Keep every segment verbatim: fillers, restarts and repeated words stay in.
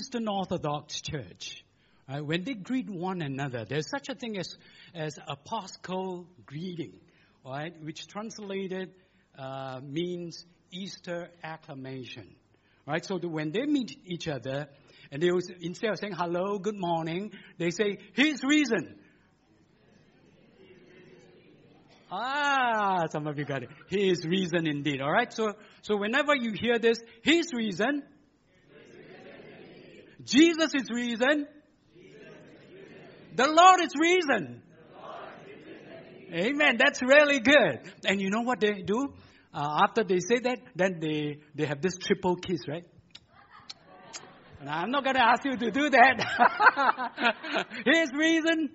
Eastern Orthodox Church, right, when they greet one another, there's such a thing as, as Paschal greeting, right, which translated uh, means Easter acclamation. Right? So that when they meet each other, and they will, instead of saying hello, good morning, they say, here's reason. Ah, some of you got it. Here's reason indeed. All right? So, so whenever you hear this, here's reason. Jesus is reason. The Lord is reason. Amen. That's really good. And you know what they do? Uh, after they say that, then they, they have this triple kiss, right? And I'm not going to ask you to do that. Here's reason.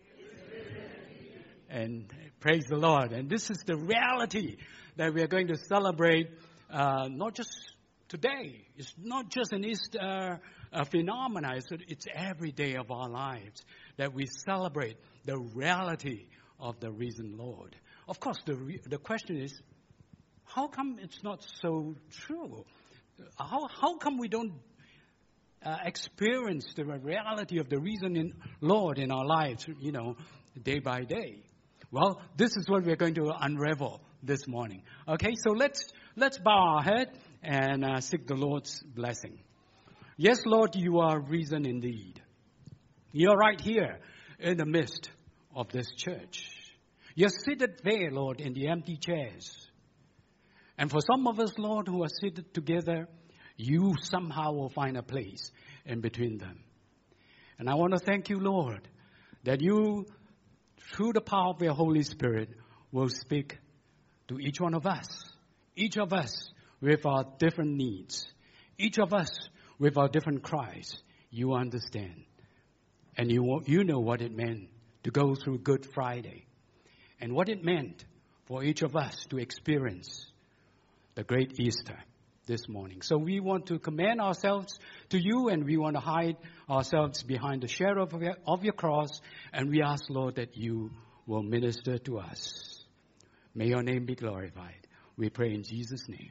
And praise the Lord. And this is the reality that we are going to celebrate, uh, not just today. It's not just an Easter uh, phenomenon. It's, it's every day of our lives that we celebrate the reality of the risen Lord. Of course, the re- the question is, how come it's not so true? How how come we don't uh, experience the reality of the risen Lord in our lives, you know, day by day? Well, this is what we're going to unravel this morning. Okay, so let's let's bow our head and uh, seek the Lord's blessing. Yes, Lord, you are risen indeed. You're right here in the midst of this church. You're seated there, Lord, in the empty chairs. And for some of us, Lord, who are seated together, you somehow will find a place in between them. And I want to thank you, Lord, that you, through the power of your Holy Spirit, will speak to each one of us. Each of us with our different needs. Each of us with our different cries. You understand. And you, you know what it meant to go through Good Friday. And what it meant for each of us to experience the great Easter this morning. So we want to commend ourselves to you, and we want to hide ourselves behind the shadow of your, of your cross, and we ask, Lord, that you will minister to us. May your name be glorified. We pray in Jesus' name.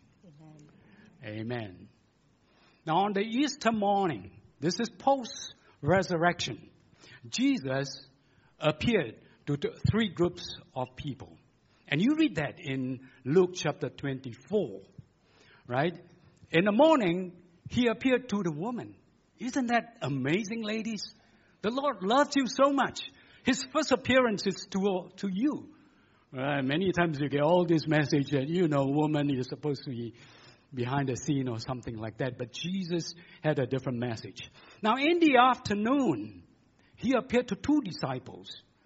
Amen. Amen. Now on the Easter morning, this is post-resurrection, Jesus appeared to three groups of people. And you read that in Luke chapter twenty-four, right? In the morning, he appeared to the woman. Isn't that amazing, ladies? The Lord loves you so much. His first appearance is to, to you. Uh, many times you get all this message that, you know, woman, you're supposed to be behind the scene or something like that. But Jesus had a different message. Now, in the afternoon, he appeared to two disciples.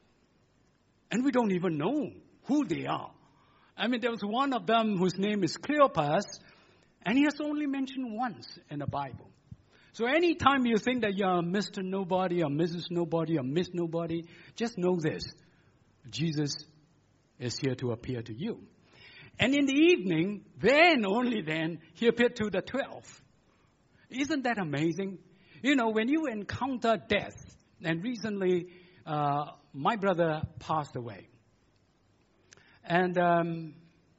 And we don't even know who they are. I mean, there was one of them whose name is Cleopas, and he is only mentioned once in the Bible. So anytime you think that you're Mister Nobody or Missus Nobody or Miss Nobody, just know this. Jesus is here to appear to you. And in the evening, then, only then, he appeared to the twelve. Isn't that amazing? You know, when you encounter death, and recently, uh, my brother passed away. And um,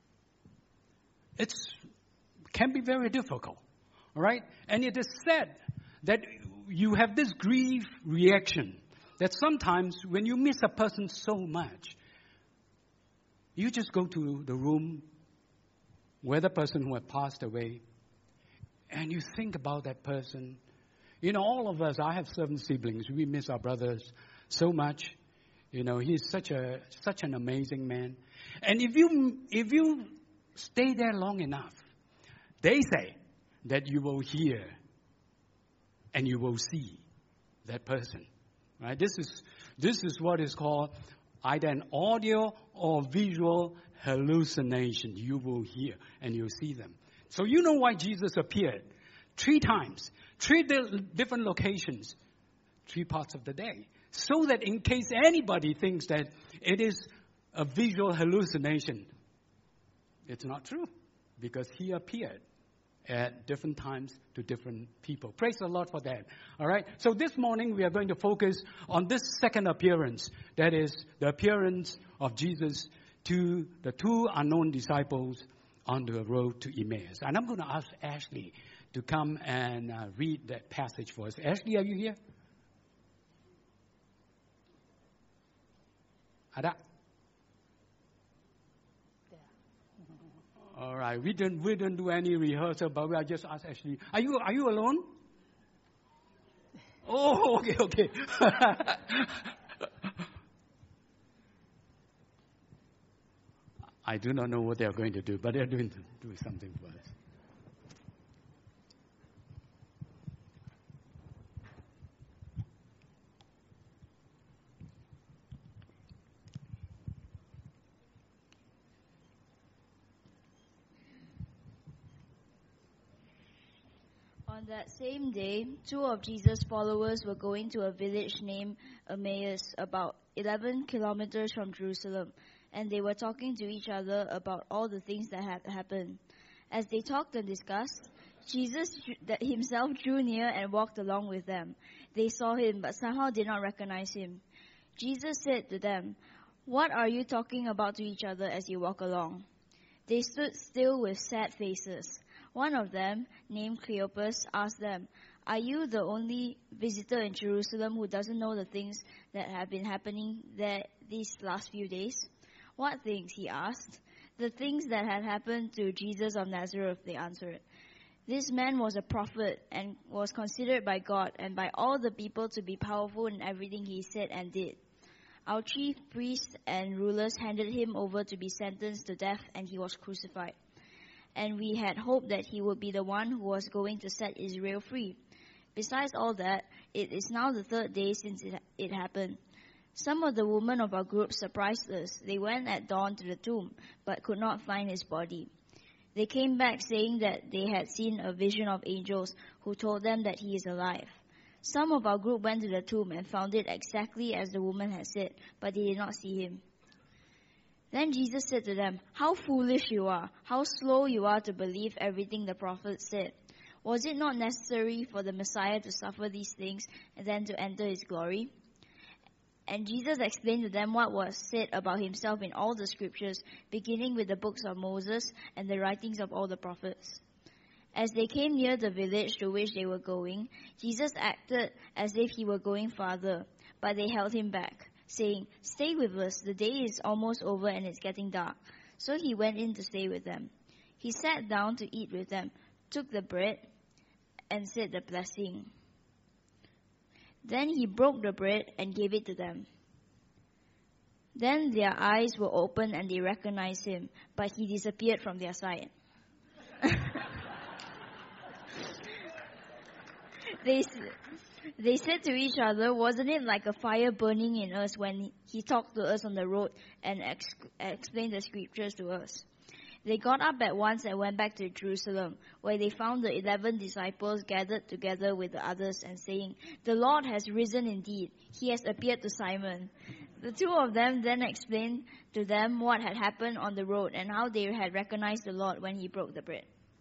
it can be very difficult, all right? And it is said that you have this grief reaction, that sometimes when you miss a person so much, you just go to the room where the person who had passed away, and you think about that person. You know, all of us, I have seven siblings. We miss our brothers so much. You know, he's such a such an amazing man. And if you if you stay there long enough, they say that you will hear and you will see that person. Right? This is this is what is called either an audio or visual hallucination. You will hear and you'll see them. So you know why Jesus appeared three times, three di- different locations, three parts of the day. So that in case anybody thinks that it is a visual hallucination, it's not true. Because he appeared at different times to different people. Praise the Lord for that. All right. So this morning we are going to focus on this second appearance. That is the appearance of Jesus to the two unknown disciples on the road to Emmaus. And I'm going to ask Ashley to come and uh, read that passage for us. Ashley, are you here? Ada? All right. We don't we don't do any rehearsal, but we are just ask Ashley. Are you are you alone? Oh, okay, okay. I do not know what they are going to do, but they are doing do something for us. On that same day, two of Jesus' followers were going to a village named Emmaus, about eleven kilometers from Jerusalem, and they were talking to each other about all the things that had happened. As they talked and discussed, Jesus himself drew near and walked along with them. They saw him, but somehow did not recognize him. Jesus said to them, "What are you talking about to each other as you walk along?" They stood still with sad faces. One of them, named Cleopas, asked them, "Are you the only visitor in Jerusalem who doesn't know the things that have been happening there these last few days?" "What things?" he asked. "The things that had happened to Jesus of Nazareth," they answered. "This man was a prophet and was considered by God and by all the people to be powerful in everything he said and did. Our chief priests and rulers handed him over to be sentenced to death, and he was crucified. And we had hoped that he would be the one who was going to set Israel free. Besides all that, it is now the third day since it, it happened. Some of the women of our group surprised us. They went at dawn to the tomb, but could not find his body. They came back saying that they had seen a vision of angels who told them that he is alive. Some of our group went to the tomb and found it exactly as the woman had said, but they did not see him." Then Jesus said to them, "How foolish you are! How slow you are to believe everything the prophets said! Was it not necessary for the Messiah to suffer these things and then to enter his glory?" And Jesus explained to them what was said about himself in all the scriptures, beginning with the books of Moses and the writings of all the prophets. As they came near the village to which they were going, Jesus acted as if he were going farther, but they held him back, saying, "Stay with us, the day is almost over and it's getting dark." So he went in to stay with them. He sat down to eat with them, took the bread, and said the blessing. Then he broke the bread and gave it to them. Then their eyes were opened and they recognized him, but he disappeared from their sight. they They said to each other, "Wasn't it like a fire burning in us when he talked to us on the road and ex- explained the scriptures to us?" They got up at once and went back to Jerusalem, where they found the eleven disciples gathered together with the others and saying, "The Lord has risen indeed. He has appeared to Simon." The two of them then explained to them what had happened on the road and how they had recognized the Lord when he broke the bread.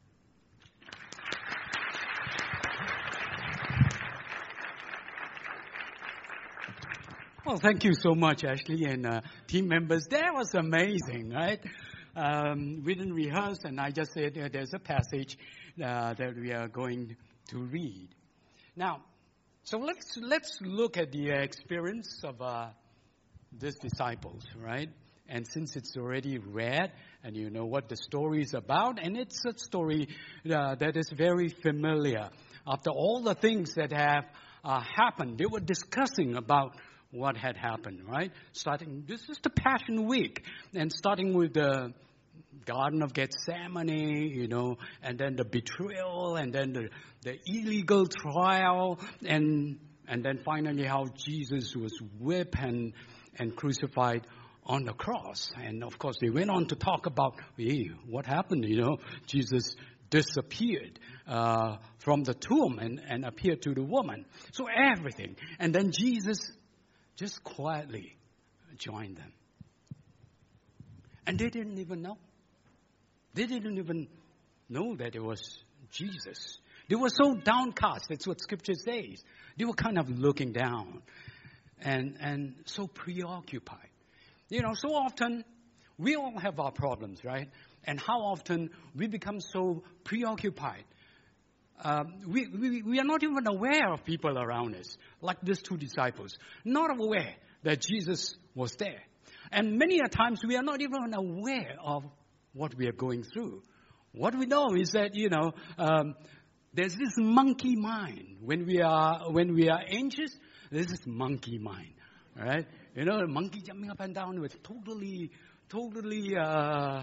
Well, thank you so much, Ashley and uh, team members. That was amazing, right? Um, we didn't rehearse, and I just said uh, there's a passage uh, that we are going to read. Now, so let's let's look at the experience of uh, these disciples, right? And since it's already read, and you know what the story is about, and it's a story uh, that is very familiar. After all the things that have uh, happened, they were discussing about what had happened, right? Starting, this is the Passion Week, and starting with the Garden of Gethsemane, you know, and then the betrayal, and then the, the illegal trial, and and then finally how Jesus was whipped and, and crucified on the cross. And of course, they went on to talk about, hey, what happened, you know? Jesus disappeared uh, from the tomb and, and appeared to the woman. So everything. And then Jesus just quietly joined them. And they didn't even know. They didn't even know that it was Jesus. They were so downcast. That's what Scripture says. They were kind of looking down and, and so preoccupied. You know, so often we all have our problems, right? And how often we become so preoccupied um, we, we, we are not even aware of people around us, like these two disciples, not aware that Jesus was there. And many a times we are not even aware of what we are going through. What we know is that, you know, um, there's this monkey mind. When we are when we are anxious, there's this monkey mind, right? You know, a monkey jumping up and down with totally, totally uh,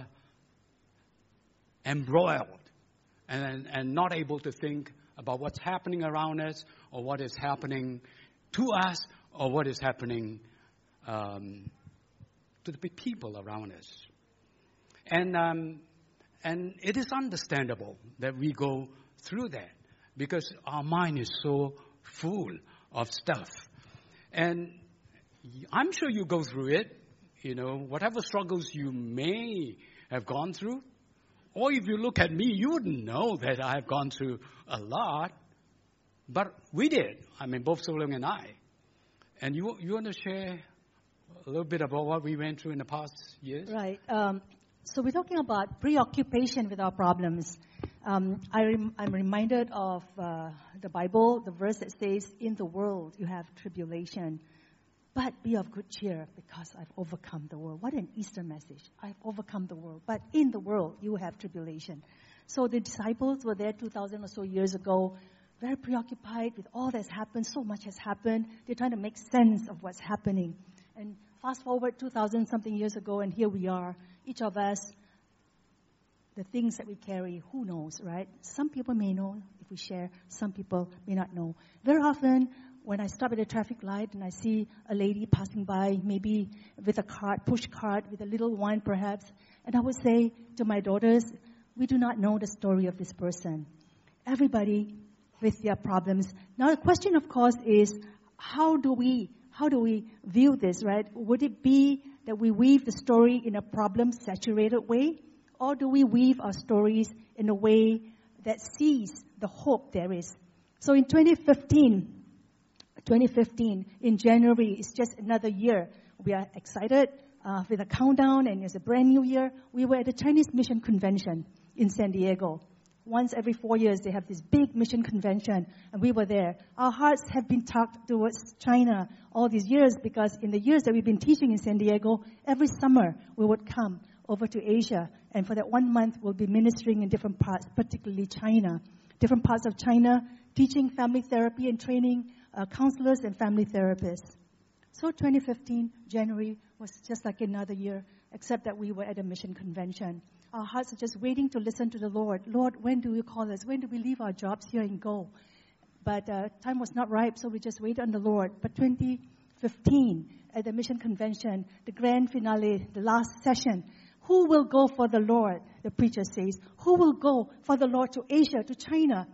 embroiled and, and not able to think about what's happening around us or what is happening to us or what is happening um, to the people around us. And um, and it is understandable that we go through that because our mind is so full of stuff. And I'm sure you go through it, you know, whatever struggles you may have gone through. Or if you look at me, you wouldn't know that I've gone through a lot. But we did. I mean, both Solong and I. And you you want to share a little bit about what we went through in the past years? Right. Um, so we're talking about preoccupation with our problems. Um, I rem- I'm reminded of uh, the Bible, the verse that says, in the world you have tribulation, but be of good cheer because I've overcome the world. What an Easter message. I've overcome the world. But in the world you have tribulation. So the disciples were there two thousand or so years ago, very preoccupied with all that's happened. So much has happened. They're trying to make sense of what's happening. And fast forward two thousand something years ago, and here we are. Each of us, the things that we carry, who knows, right? Some people may know if we share. Some people may not know. Very often, when I stop at a traffic light and I see a lady passing by, maybe with a cart, push cart, with a little one perhaps, and I would say to my daughters, we do not know the story of this person. Everybody with their problems. Now the question, of course, is how do we how do we view this, right? Would it be that we weave the story in a problem-saturated way, or do we weave our stories in a way that sees the hope there is? So in twenty fifteen, twenty fifteen, in January, it's just another year. We are excited uh, with a countdown, and it's a brand new year. We were at the Chinese Mission Convention in San Diego. Once every four years, they have this big mission convention, and we were there. Our hearts have been tugged towards China all these years because in the years that we've been teaching in San Diego, every summer we would come over to Asia, and for that one month we'll be ministering in different parts, particularly China, different parts of China, teaching family therapy and training uh, counselors and family therapists. So twenty fifteen, January, was just like another year, except that we were at a mission convention. Our hearts are just waiting to listen to the Lord. Lord, when do you call us? When do we leave our jobs here and go? But uh, time was not ripe, so we just waited on the Lord. But twenty fifteen, at the mission convention, the grand finale, the last session, who will go for the Lord? The preacher says, who will go for the Lord to Asia, to China?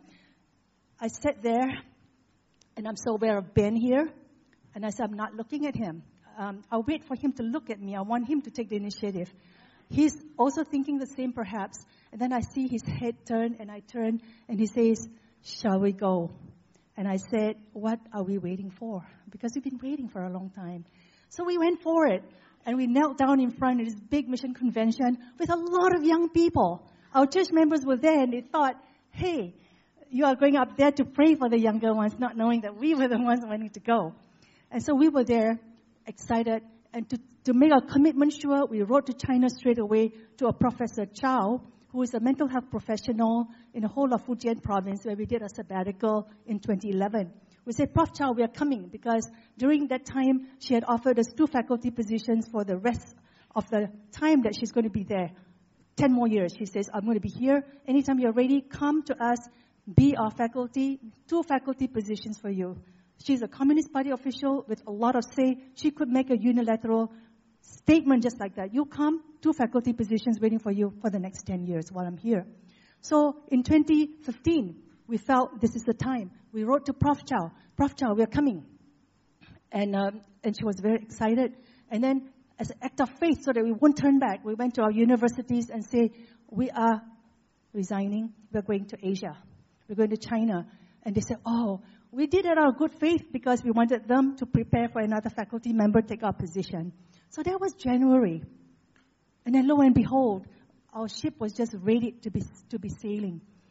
I sat there, and I'm so aware of Ben here, and I said, I'm not looking at him. Um, I'll wait for him to look at me. I want him to take the initiative. He's also thinking the same, perhaps. And then I see his head turn, and I turn, and he says, shall we go? And I said, what are we waiting for? Because we've been waiting for a long time. So we went for it, and we knelt down in front of this big mission convention with a lot of young people. Our church members were there, and they thought, hey, you are going up there to pray for the younger ones, not knowing that we were the ones wanting to go. And so we were there, excited. And to, to make our commitment sure, we wrote to China straight away to a Professor Chow, who is a mental health professional in the whole of Fujian province, where we did a sabbatical in twenty eleven. We said, Professor Chow, we are coming, because during that time, she had offered us two faculty positions for the rest of the time that she's going to be there. Ten more years. She says, I'm going to be here. Anytime you're ready, come to us, be our faculty. Two faculty positions for you. She's a Communist Party official with a lot of say. She could make a unilateral statement just like that. You come, two faculty positions waiting for you for the next ten years while I'm here. So in twenty fifteen, we felt this is the time. We wrote to Professor Chow. Professor Chow, we're coming. And, um, and she was very excited. And then as an act of faith, so that we won't turn back, we went to our universities and say, we are resigning. We're going to Asia. We're going to China. And they said, oh, we did it out of good faith because we wanted them to prepare for another faculty member to take our position. So that was January. And then lo and behold, our ship was just ready to be to be sailing.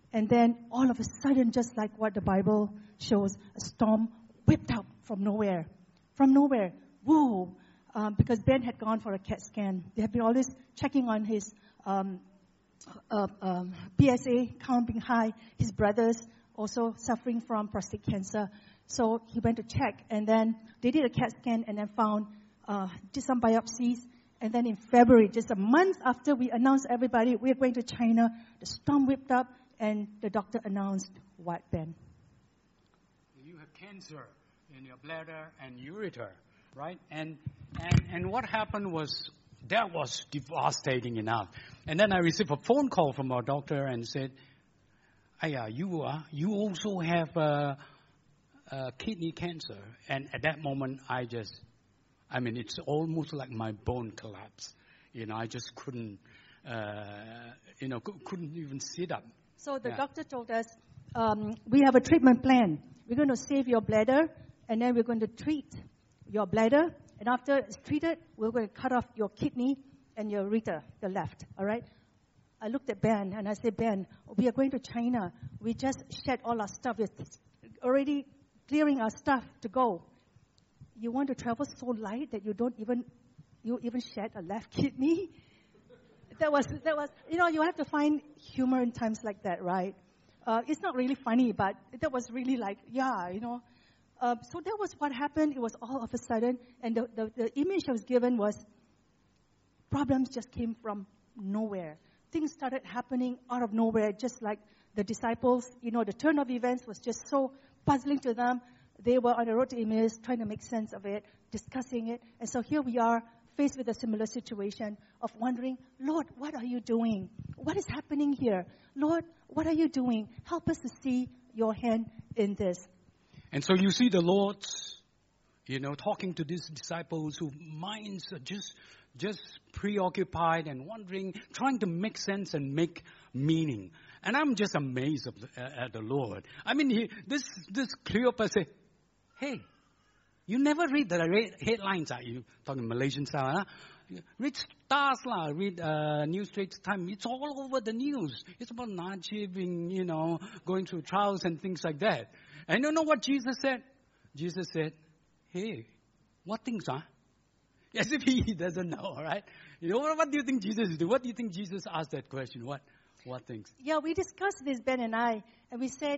And then all of a sudden, just like what the Bible shows, a storm whipped up from nowhere. From nowhere. Whoa. Um, because Ben had gone for a CAT scan. They have been always checking on his um, uh, um, P S A count being high. His brothers also suffering from prostate cancer. So he went to check. And then they did a CAT scan and then found, uh, did some biopsies. And then in February, just a month after we announced everybody, we're going to China, the storm whipped up. And the doctor announced what, Ben? You have cancer in your bladder and ureter, right? And and and what happened was that was devastating enough. And then I received a phone call from our doctor and said, "Aya, you are you also have uh, uh, kidney cancer." And at that moment, I just, I mean, it's almost like my bone collapsed. You know, I just couldn't, uh, you know, couldn't even sit up. So the yeah. doctor told us, um, we have a treatment plan. We're going to save your bladder, and then we're going to treat your bladder. And after it's treated, we're going to cut off your kidney and your ureter, the left. All right? I looked at Ben, and I said, Ben, we are going to China. We just shed all our stuff. We're already clearing our stuff to go. You want to travel so light that you don't even, you even shed a left kidney? That was, that was, you know, you have to find humor in times like that, right? Uh, it's not really funny, but that was really like, yeah, you know. Uh, so that was what happened. It was all of a sudden. And the, the, the image I was given was problems just came from nowhere. Things started happening out of nowhere, just like the disciples. You know, the turn of events was just so puzzling to them. They were on the road to Emmaus trying to make sense of it, discussing it. And so here we are, faced with a similar situation of wondering, Lord, what are you doing? What is happening here? Lord, what are you doing? Help us to see your hand in this. And so you see the Lord's, you know, talking to these disciples whose minds are just, just preoccupied and wondering, trying to make sense and make meaning. And I'm just amazed at the, at the Lord. I mean, he, this, this Cleopas said, hey, you never read the headlines, are you? Talking Malaysian style, huh? Read Stars, lah. Read uh, New Straits Times. It's all over the news. It's about Najib being, you know, going through trials and things like that. And you know what Jesus said? Jesus said, hey, what things are? As if he doesn't know, right? You know, what, what do you think Jesus did? What do you think Jesus asked that question? What, what things? Yeah, we discussed this, Ben and I, and we said,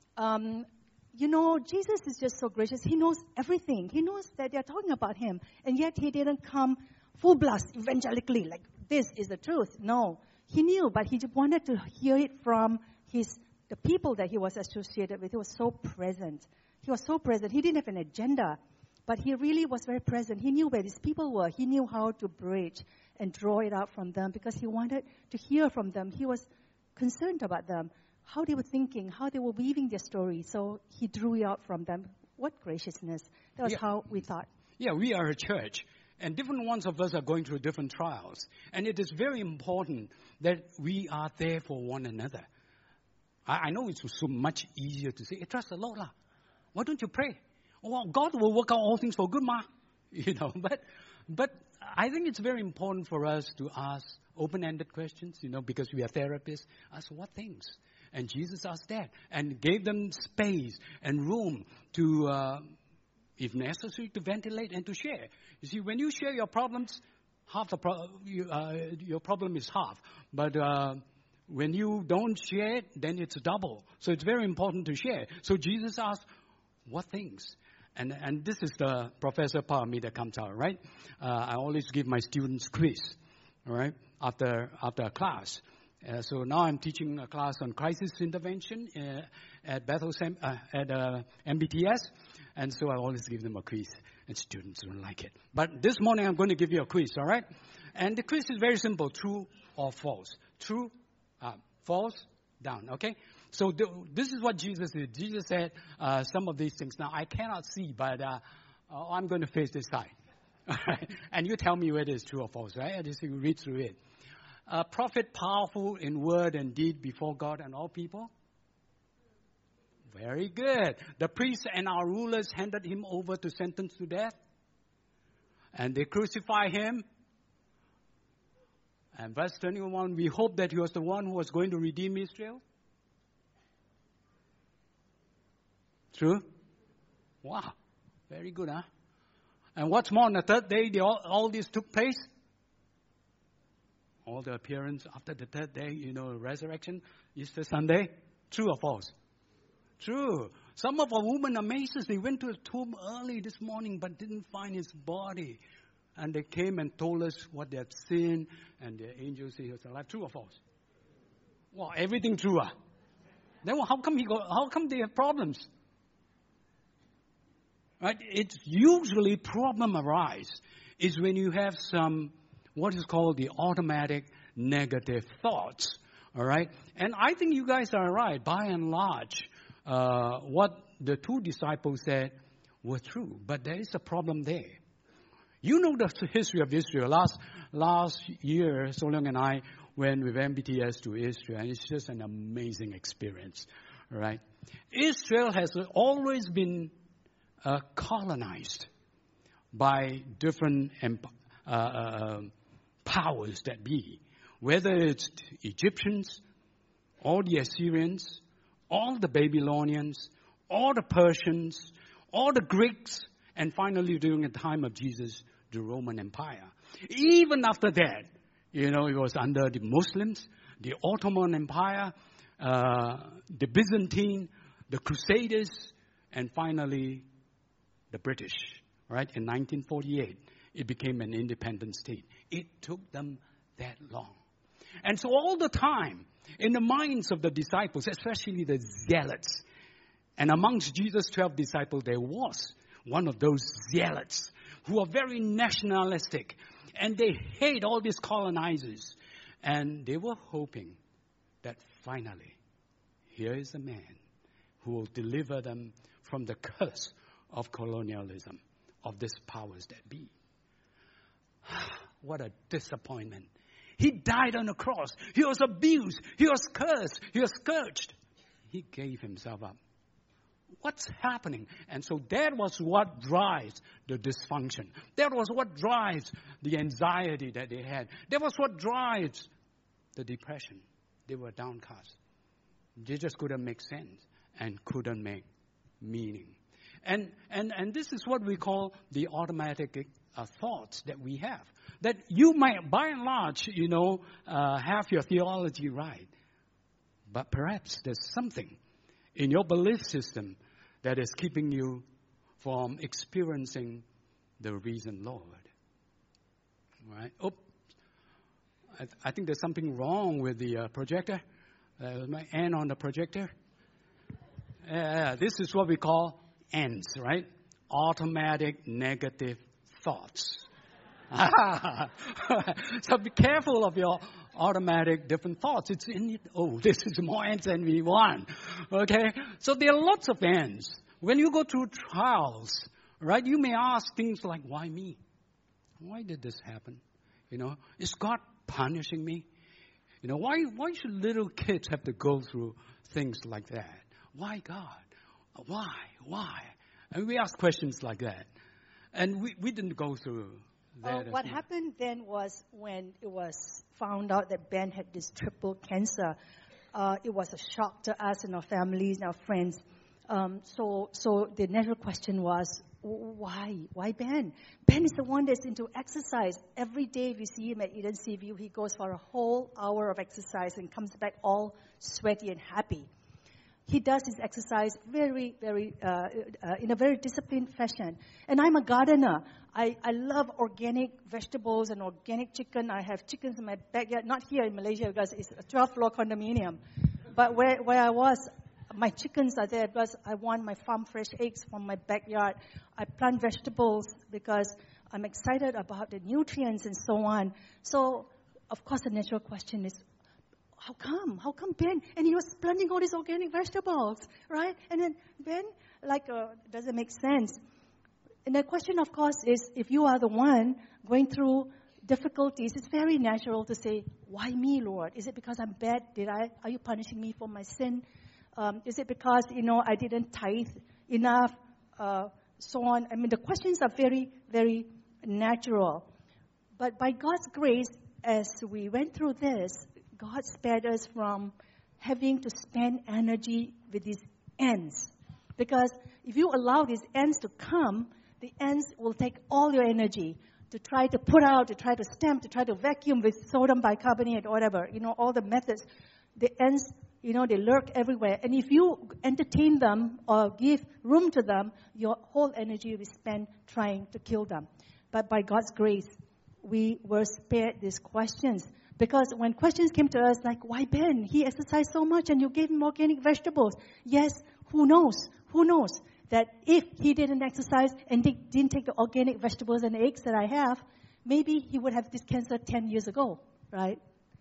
um, you know, Jesus is just so gracious. He knows everything. He knows that they're talking about him. And yet he didn't come full blast evangelically, like this is the truth. No. He knew, but he wanted to hear it from his the people that he was associated with. He was so present. He was so present. He didn't have an agenda, but he really was very present. He knew where these people were. He knew how to bridge and draw it out from them because he wanted to hear from them. He was concerned about them, how they were thinking, how they were weaving their story. So he drew it out from them. What graciousness. That was yeah. how we thought. Yeah, we are a church. And different ones of us are going through different trials. And it is very important that we are there for one another. I, I know it's so much easier to say, hey, trust the Lord lah. Why don't you pray? Well, God will work out all things for good, ma. You know, but but I think it's very important for us to ask open-ended questions, you know, because we are therapists. Ask what things? And Jesus asked that and gave them space and room to, uh, if necessary, to ventilate and to share. You see, when you share your problems, half the pro- you, uh, your problem is half. But uh, when you don't share it, then it's double. So it's very important to share. So Jesus asked, what things? And and this is the professor part of me that comes out, right? Uh, I always give my students quiz, all right, after after a class. Uh, so now I'm teaching a class on crisis intervention uh, at Bethel uh, at uh, M B T S, and so I always give them a quiz, and students don't like it. But this morning I'm going to give you a quiz, all right? And the quiz is very simple: true or false. True, uh, false, down. Okay. So th- this is what Jesus did. Jesus said uh, some of these things. Now I cannot see, but uh, uh, I'm going to face this side, all right? And you tell me whether it's true or false, right? I just read through it. A prophet powerful in word and deed before God and all people? Very good. The priests and our rulers handed him over to sentence to death. And they crucified him. And verse twenty-one, we hope that he was the one who was going to redeem Israel. True? Wow. Very good, huh? And what's more, on the third day, the, all, all this took place. All the appearance after the third day, you know, resurrection, Easter Sunday. True or false? True. Some of our women amazed us. They went to the tomb early this morning but didn't find his body. And they came and told us what they had seen. And the angel said he was alive. True or false? Well, everything true, ah? Then how come he go, how come they have problems? Right? It's usually problem arise is when you have some what is called the automatic negative thoughts. All right? And I think you guys are right. By and large, uh, what the two disciples said was true. But there is a problem there. You know the history of Israel. Last last year, So Leong and I went with M B T S to Israel, and it's just an amazing experience. All right? Israel has always been uh, colonized by different emp- uh, uh, powers that be, whether it's Egyptians, or the Assyrians, all the Babylonians, all the Persians, all the Greeks, and finally during the time of Jesus, the Roman Empire. Even after that, you know, it was under the Muslims, the Ottoman Empire, uh, the Byzantine, the Crusaders, and finally the British. Right? In nineteen forty-eight, it became an independent state. It took them that long. And so all the time, in the minds of the disciples, especially the zealots, and amongst Jesus' twelve disciples, there was one of those zealots who are very nationalistic, and they hate all these colonizers. And they were hoping that finally, here is a man who will deliver them from the curse of colonialism, of these powers that be. What a disappointment. He died on the cross. He was abused. He was cursed. He was scourged. He gave himself up. What's happening? And so that was what drives the dysfunction. That was what drives the anxiety that they had. That was what drives the depression. They were downcast. They just couldn't make sense and couldn't make meaning. And and and this is what we call the automatic uh, thoughts that we have. That you might, by and large, you know, uh, have your theology right. But perhaps there's something in your belief system that is keeping you from experiencing the risen Lord. Right? Oh, I, th- I think there's something wrong with the uh, projector. Uh, my N on the projector. Uh, this is what we call ends, right? Automatic negative thoughts. So be careful of your automatic different thoughts. It's in it. Oh, this is more ends than we want. Okay? So there are lots of ends. When you go through trials, right, you may ask things like, why me? Why did this happen? You know, is God punishing me? You know, why why should little kids have to go through things like that? Why God? Why? Why? And we ask questions like that. And we, we didn't go through that. Uh, what happened then was when it was found out that Ben had this triple cancer, uh, it was a shock to us and our families and our friends. Um, so, so the natural question was, why? Why Ben? Ben is the one that's into exercise. Every day we see him at Eden Seaview, he goes for a whole hour of exercise and comes back all sweaty and happy. He does his exercise very, very, uh, uh, in a very disciplined fashion. And I'm a gardener. I, I love organic vegetables and organic chicken. I have chickens in my backyard, not here in Malaysia because it's a twelfth floor condominium. But where, where I was, my chickens are there because I want my farm fresh eggs from my backyard. I plant vegetables because I'm excited about the nutrients and so on. So, of course, the natural question is, how come? How come Ben? And he was planting all these organic vegetables, right? And then Ben, like, uh, does it make sense? And the question, of course, is if you are the one going through difficulties, it's very natural to say, why me, Lord? Is it because I'm bad? Did I? Are you punishing me for my sin? Um, is it because, you know, I didn't tithe enough? Uh, so on. I mean, the questions are very, very natural. But by God's grace, as we went through this, God spared us from having to spend energy with these ends. Because if you allow these ants to come, the ants will take all your energy to try to put out, to try to stamp, to try to vacuum with sodium bicarbonate or whatever. You know, all the methods. The ants, you know, they lurk everywhere. And if you entertain them or give room to them, your whole energy will be spent trying to kill them. But by God's grace, we were spared these questions. Because when questions came to us, like, why Ben? He exercised so much and you gave him organic vegetables. Yes, who knows? Who knows that if he didn't exercise and didn't take the organic vegetables and eggs that I have, maybe he would have this cancer ten years ago, right?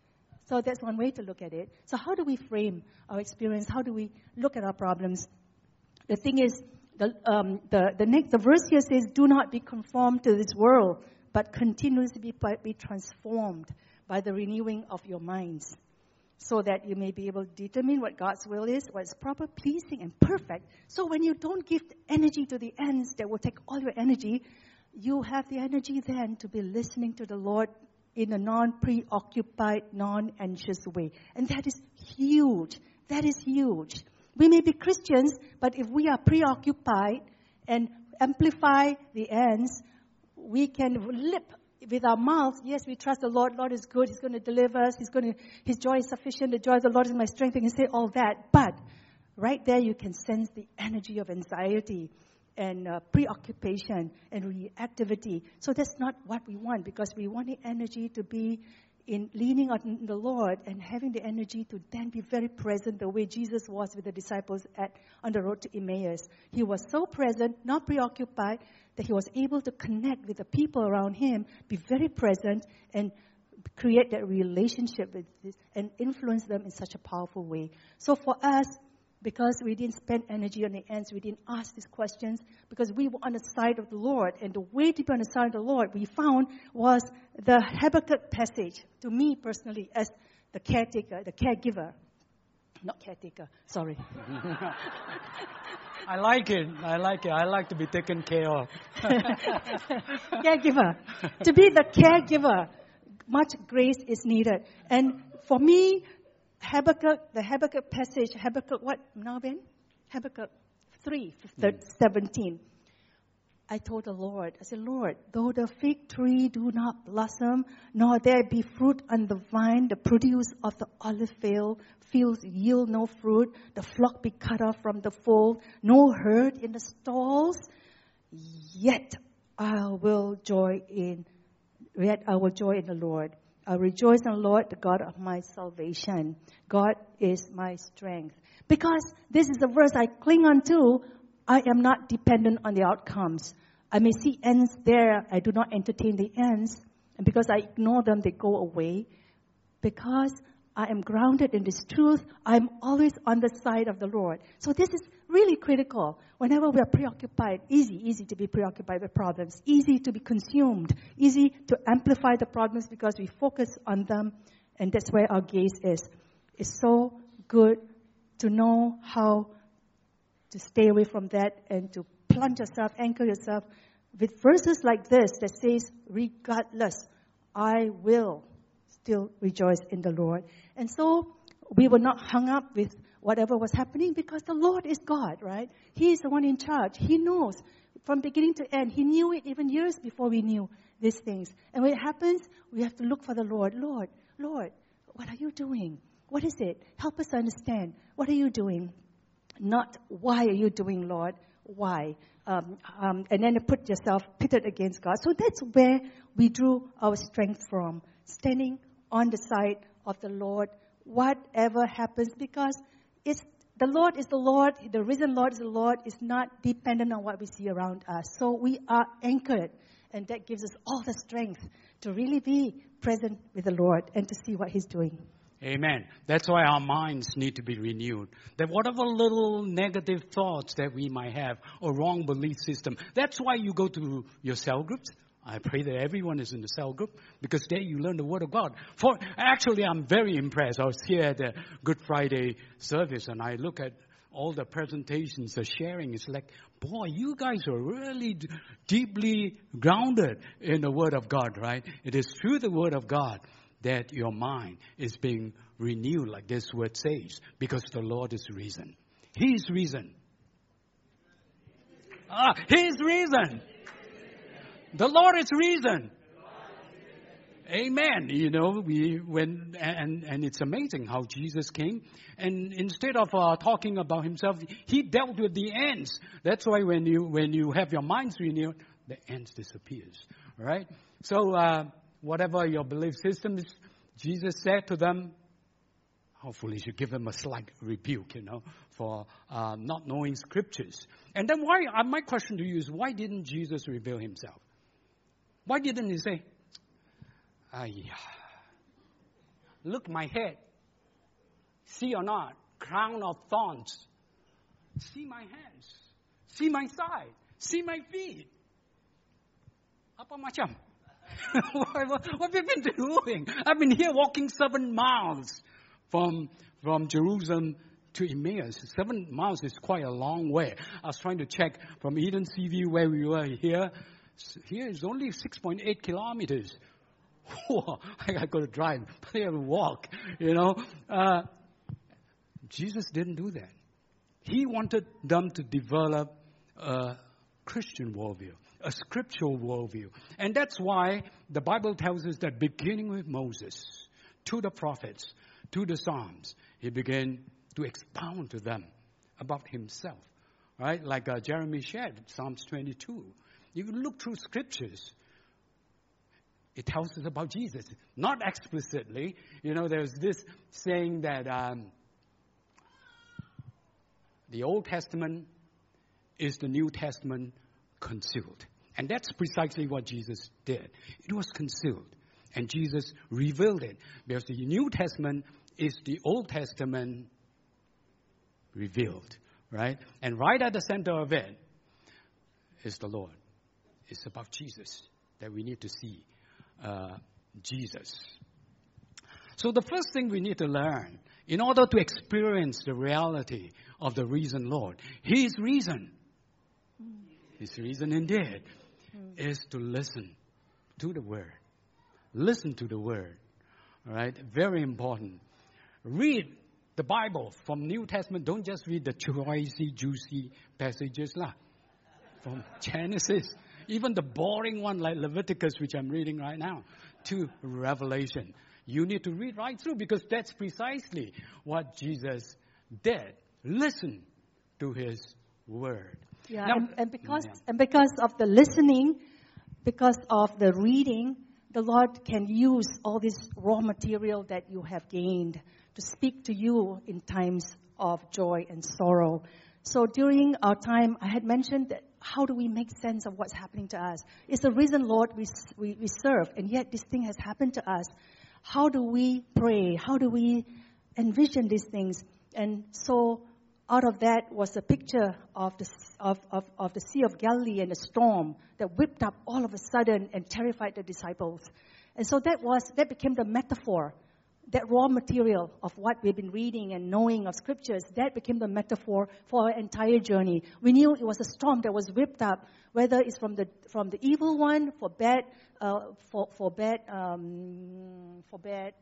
So that's one way to look at it. So how do we frame our experience? How do we look at our problems? The thing is, the um, the the next the verse here says, "Do not be conformed to this world, but continuously be, be transformed by the renewing of your minds, so that you may be able to determine what God's will is, what is proper, pleasing, and perfect." So when you don't give energy to the ends that will take all your energy, you have the energy then to be listening to the Lord in a non-preoccupied, non-anxious way. And that is huge. That is huge. We may be Christians, but if we are preoccupied and amplify the ends, we can lip with our mouths, yes, we trust the Lord. Lord is good. He's going to deliver us. He's going to, His joy is sufficient. The joy of the Lord is my strength. We can say all that. But right there, you can sense the energy of anxiety and uh, preoccupation and reactivity. So that's not what we want, because we want the energy to be in leaning on the Lord and having the energy to then be very present the way Jesus was with the disciples at on the road to Emmaus. He was so present, not preoccupied, that he was able to connect with the people around him, be very present, and create that relationship with this, and influence them in such a powerful way. So for us, because we didn't spend energy on the ends, we didn't ask these questions, because we were on the side of the Lord. And the way to be on the side of the Lord, we found, was the Habakkuk passage, to me personally, as the caretaker, the caregiver. Not caretaker, sorry. I like it. I like it. I like to be taken care of. Caregiver. To be the caregiver, much grace is needed. And for me, Habakkuk, the Habakkuk passage, Habakkuk what now, Ben? Habakkuk three, seventeen. I told the Lord, I said, Lord, though the fig tree do not blossom, nor there be fruit on the vine, the produce of the olive field, fields yield no fruit, the flock be cut off from the fold, no herd in the stalls, yet I will joy in, yet I will joy in the Lord. I rejoice in the Lord, the God of my salvation. God is my strength. Because this is the verse I cling on to, I am not dependent on the outcomes. I may see ends there. I do not entertain the ends. And because I ignore them, they go away. Because I am grounded in this truth, I'm always on the side of the Lord. So this is really critical. Whenever we are preoccupied, easy, easy to be preoccupied with problems, easy to be consumed, easy to amplify the problems because we focus on them, and that's where our gaze is. It's so good to know how to stay away from that and to plunge yourself, anchor yourself with verses like this that says, regardless, I will still rejoice in the Lord. And so we were not hung up with whatever was happening, because the Lord is God, right? He is the one in charge. He knows from beginning to end. He knew it even years before we knew these things. And when it happens, we have to look for the Lord. Lord, Lord, what are you doing? What is it? Help us understand. What are you doing? Not why are you doing, Lord? Why? Um, um, and then put yourself pitted against God. So that's where we drew our strength from, standing on the side of the Lord, whatever happens, because it's the Lord is the Lord, the risen Lord is the Lord, is not dependent on what we see around us. So we are anchored, and that gives us all the strength to really be present with the Lord and to see what He's doing. Amen. That's why our minds need to be renewed. That whatever little negative thoughts that we might have or wrong belief system, that's why you go to your cell groups. I pray that everyone is in the cell group, because there you learn the Word of God. For actually, I'm very impressed. I was here at the Good Friday service, and I look at all the presentations, the sharing. It's like, boy, you guys are really d- deeply grounded in the Word of God, right? It is through the Word of God that your mind is being renewed, like this word says, because the Lord is risen. He is risen. Ah, His reason. The Lord is reason. Amen. You know, we when and and it's amazing how Jesus came, and instead of uh, talking about himself, he dealt with the ends. That's why when you when you have your minds renewed, the ends disappears. Right. So uh, whatever your belief system is, Jesus said to them, hopefully you give them a slight rebuke, you know, for uh, not knowing scriptures. And then why? Uh, my question to you is, why didn't Jesus reveal himself? Why didn't he say, Ay, look my head. See or not, crown of thorns. See my hands. See my side. See my feet. Apa macam? what, what, what have you been doing? I've been here walking seven miles from from Jerusalem to Emmaus. Seven miles is quite a long way. I was trying to check from Eden Seaview where we were here. Here is only six point eight kilometers. Whoa, I got to drive, I got to walk, you know. Uh, Jesus didn't do that. He wanted them to develop a Christian worldview, a scriptural worldview. And that's why the Bible tells us that beginning with Moses, to the prophets, to the Psalms, he began to expound to them about himself, right? Like uh, Jeremy shared, Psalms twenty-two. You look through scriptures, it tells us about Jesus. Not explicitly. You know, there's this saying that um, the Old Testament is the New Testament concealed. And that's precisely what Jesus did. It was concealed. And Jesus revealed it. Because the New Testament is the Old Testament revealed. Right? And right at the center of it is the Lord. It's about Jesus that we need to see. Uh, Jesus. So the first thing we need to learn, in order to experience the reality of the risen Lord, His reason, His reason indeed, is to listen to the Word. Listen to the Word. All right? Very important. Read the Bible from New Testament. Don't just read the juicy, juicy passages lah. From Genesis. Even the boring one like Leviticus, which I'm reading right now, to Revelation. You need to read right through because that's precisely what Jesus did. Listen to His Word. Yeah, now, and, and because yeah. and because of the listening, because of the reading, the Lord can use all this raw material that you have gained to speak to you in times of joy and sorrow. So during our time, I had mentioned that how do we make sense of what's happening to us? It's the reason, Lord, we, we, we serve, and yet this thing has happened to us. How do we pray? How do we envision these things? And so out of that was a picture of the, of, of, of the Sea of Galilee and the storm that whipped up all of a sudden and terrified the disciples. And so that was that became the metaphor. That raw material of what we've been reading and knowing of scriptures, that became the metaphor for our entire journey. We knew it was a storm that was whipped up, whether it's from the from the evil one, for bad, uh, for for bad, um, for bad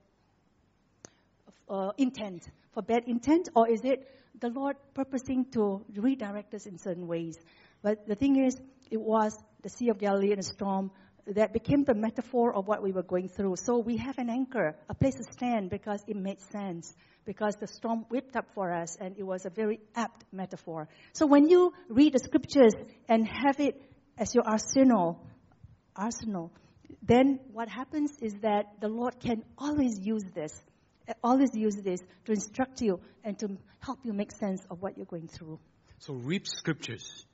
uh, intent, for bad intent, or is it the Lord purposing to redirect us in certain ways? But the thing is, it was the Sea of Galilee and a storm that became the metaphor of what we were going through. So we have an anchor, a place to stand because it made sense, because the storm whipped up for us, and it was a very apt metaphor. So when you read the scriptures and have it as your arsenal, arsenal, then what happens is that the Lord can always use this, always use this to instruct you and to help you make sense of what you're going through. So read scriptures.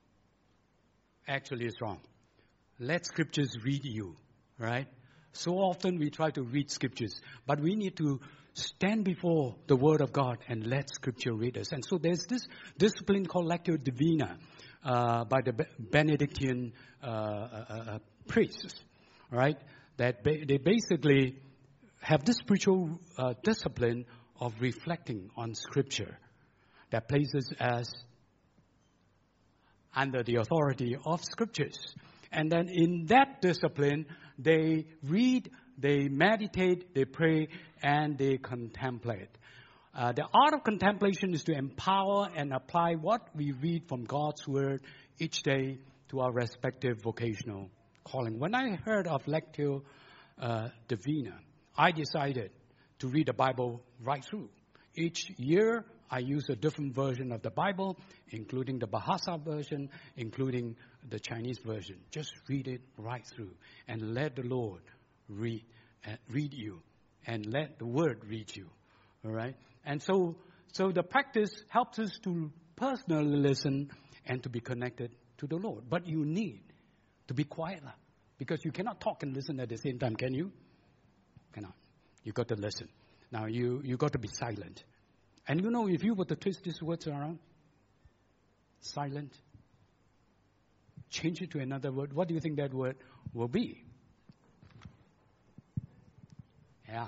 Actually, it's wrong. Let scriptures read you, right? So often we try to read scriptures, but we need to stand before the Word of God and let scripture read us. And so there's this discipline called Lectio Divina uh, by the Benedictine uh, uh, uh, priests, right? That ba- they basically have this spiritual uh, discipline of reflecting on scripture that places us under the authority of scriptures. And then in that discipline, they read, they meditate, they pray, and they contemplate. Uh, the art of contemplation is to empower and apply what we read from God's Word each day to our respective vocational calling. When I heard of Lectio uh, Divina, I decided to read the Bible right through. Each year, I use a different version of the Bible, including the Bahasa version, including the Chinese version. Just read it right through and let the Lord read uh, read you and let the Word read you. All right? And so, so the practice helps us to personally listen and to be connected to the Lord. But you need to be quiet, because you cannot talk and listen at the same time, can you? Cannot. You got to listen. Now, you, you got to be silent. And you know, if you were to twist these words around, silent, change it to another word, what do you think that word will be? Yeah.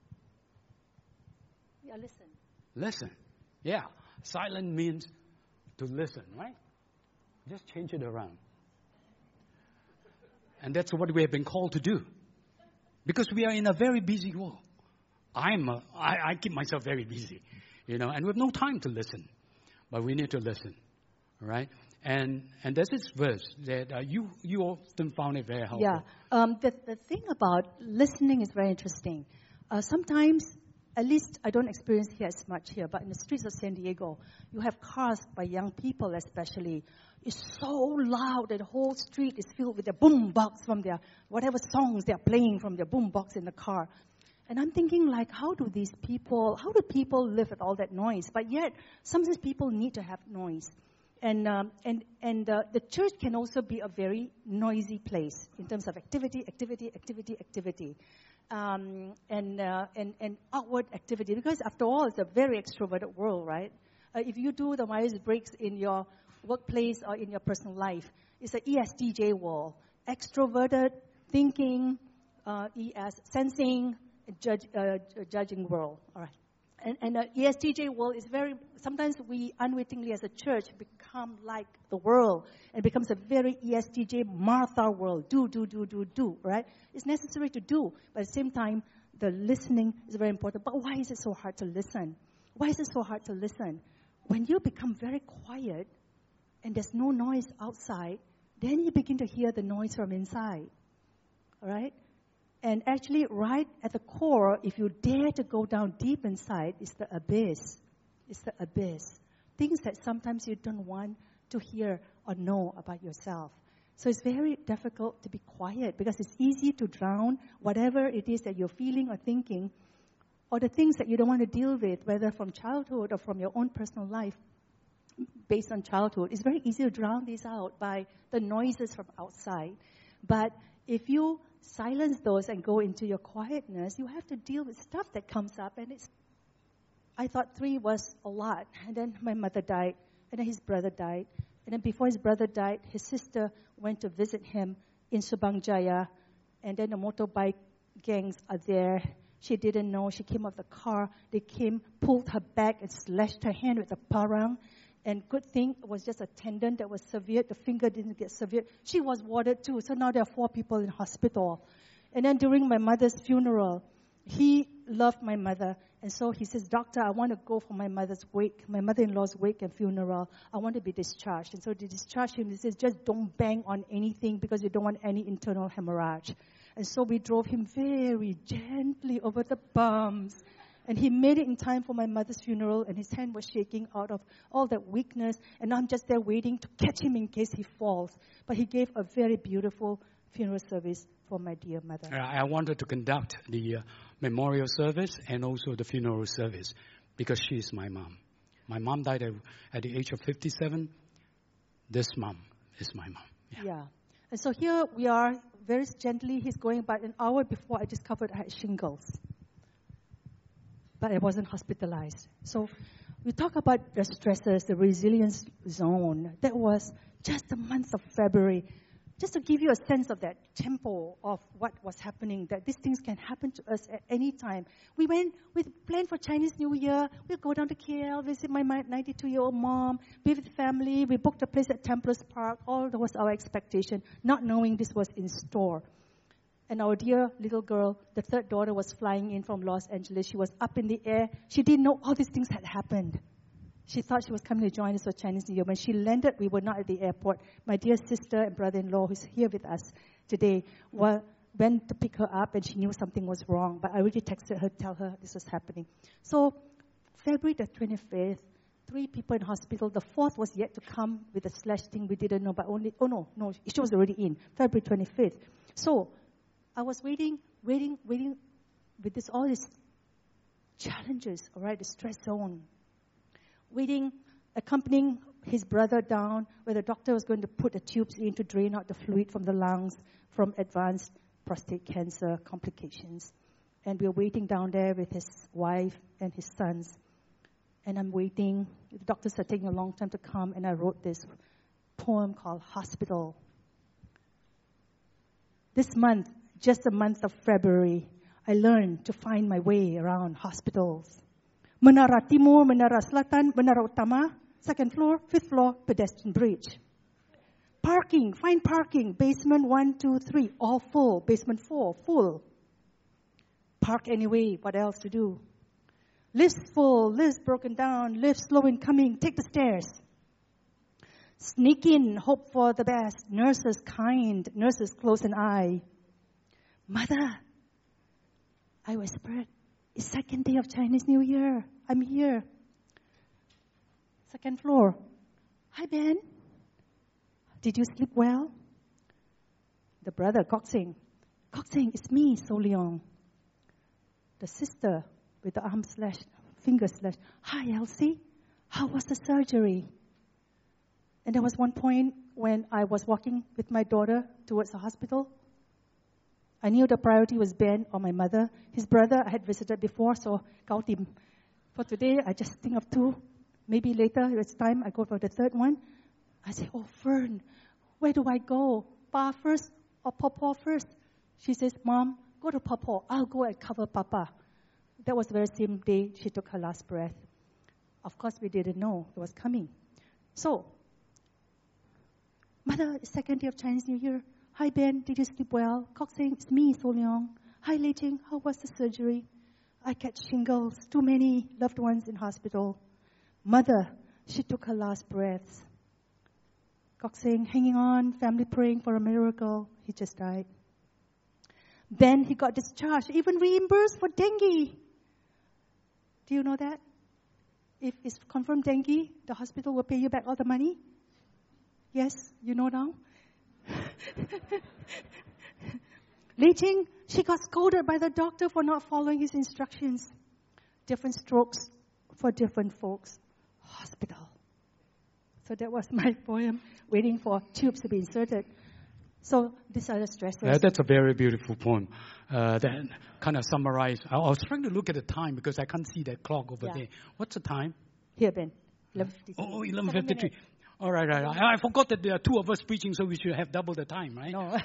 Yeah, listen. Listen. Yeah. Silent means to listen, right? Just change it around. And that's what we have been called to do. Because we are in a very busy world. I'm a, I, I keep myself very busy, you know, and we have no time to listen. But we need to listen, right? And and there's this verse that uh, you you often found it very helpful. Yeah. Um, the, the thing about listening is very interesting. Uh, sometimes, at least I don't experience here as much here, but in the streets of San Diego, you have cars by young people especially. It's so loud that the whole street is filled with their boom box from their, whatever songs they're playing from their boom box in the car. And I'm thinking, like, how do these people, how do people live with all that noise? But yet, sometimes people need to have noise. And um, and and uh, the church can also be a very noisy place in terms of activity, activity, activity, activity, um, and uh, and and outward activity. Because after all, it's a very extroverted world, right? Uh, if you do the Myers-Briggs in your workplace or in your personal life, it's an E S T J world: extroverted, thinking, uh, E S sensing, judge, uh, judging world. All right. And, and the E S T J world is very, sometimes we unwittingly as a church become like the world. It becomes a very E S T J Martha world. Do, do, do, do, do, right? It's necessary to do, but at the same time, the listening is very important. But why is it so hard to listen? Why is it so hard to listen? When you become very quiet and there's no noise outside, then you begin to hear the noise from inside, all right? And actually, right at the core, if you dare to go down deep inside, is the abyss. It's the abyss. Things that sometimes you don't want to hear or know about yourself. So it's very difficult to be quiet because it's easy to drown whatever it is that you're feeling or thinking, or the things that you don't want to deal with, whether from childhood or from your own personal life based on childhood. It's very easy to drown these out by the noises from outside. But if you silence those and go into your quietness, you have to deal with stuff that comes up. And it's, I thought three was a lot. And then my mother died. And then his brother died. And then before his brother died, his sister went to visit him in Subang Jaya. And then the motorbike gangs are there. She didn't know. She came out of the car. They came, pulled her back and slashed her hand with a parang. And good thing it was just a tendon that was severed. The finger didn't get severed. She was warded too. So now there are four people in hospital. And then during my mother's funeral, he loved my mother. And so he says, Doctor, I want to go for my mother's wake, my mother-in-law's wake and funeral. I want to be discharged. And so they discharged him. He says, just don't bang on anything because you don't want any internal hemorrhage. And so we drove him very gently over the bumps. And he made it in time for my mother's funeral, and his hand was shaking out of all that weakness. And I'm just there waiting to catch him in case he falls. But he gave a very beautiful funeral service for my dear mother. I wanted to conduct the uh, memorial service and also the funeral service because she is my mom. My mom died at, at the age of fifty-seven. This mom is my mom. Yeah. yeah. And so here we are, very gently. He's going about an hour before I discovered I had shingles. But I wasn't hospitalized. So we talk about the stresses, the resilience zone. That was just the month of February. Just to give you a sense of that tempo of what was happening, that these things can happen to us at any time. We went, we planned for Chinese New Year. We'll go down to K L, visit my ninety-two-year-old mom, be with family. We booked a place at Templars Park. All that was our expectation, not knowing this was in store. And our dear little girl, the third daughter, was flying in from Los Angeles. She was up in the air. She didn't know all these things had happened. She thought she was coming to join us for Chinese New Year. When she landed, we were not at the airport. My dear sister and brother-in-law, who's here with us today, were, went to pick her up, and she knew something was wrong. But I already texted her to tell her this was happening. So February the twenty-fifth, three people in hospital. The fourth was yet to come with a slash thing we didn't know, but only, oh no, no, she was already in, February twenty-fifth. So I was waiting, waiting, waiting with this all these challenges, all right, the stress zone. Waiting, accompanying his brother down where the doctor was going to put the tubes in to drain out the fluid from the lungs from advanced prostate cancer complications. And we were waiting down there with his wife and his sons. And I'm waiting. The doctors are taking a long time to come, and I wrote this poem called Hospital. This month, just the month of February, I learned to find my way around hospitals. Menara Timur, Menara Selatan, Menara Utama, second floor, fifth floor, pedestrian bridge. Parking, find parking, basement one, two, three, all full. Basement four, full. Park anyway, what else to do? Lifts full, lifts broken down, lifts slow in coming, take the stairs. Sneak in, hope for the best. Nurses kind, nurses close an eye. Mother, I whispered, it's second day of Chinese New Year. I'm here. Second floor. Hi, Ben. Did you sleep well? The brother, Kok Sing. Kok Sing, it's me, So Leong. The sister with the arm slash, finger slash. Hi, Elsie. How was the surgery? And there was one point when I was walking with my daughter towards the hospital. I knew the priority was Ben or my mother. His brother I had visited before, so Gao Tim. For today, I just think of two. Maybe later, if it's time, I go for the third one. I say, oh, Fern, where do I go? Pa first or Papa first? She says, Mom, go to Papa. I'll go and cover Papa. That was the very same day she took her last breath. Of course, we didn't know it was coming. So, Mother, it's second day of Chinese New Year. Hi, Ben, did you sleep well? Kok Sing, it's me, So Leong. Hi, Lei Jing, how was the surgery? I catch shingles, too many loved ones in hospital. Mother, she took her last breaths. Kok Sing, hanging on, family praying for a miracle. He just died. Ben, he got discharged, even reimbursed for dengue. Do you know that? If it's confirmed dengue, the hospital will pay you back all the money. Yes, you know now? Lei Jing, she got scolded by the doctor for not following his instructions. Different strokes for different folks. Hospital. So that was my poem, waiting for tubes to be inserted. So these are the stresses. Uh, that's a very beautiful poem. Uh, that kind of summarized. I, I was trying to look at the time because I can't see that clock over Yeah. there. What's the time? Here, Ben. eleven fifty-three. Oh, eleven fifty-three. All right, right. I, I forgot that there are two of us preaching, so we should have double the time, right? No.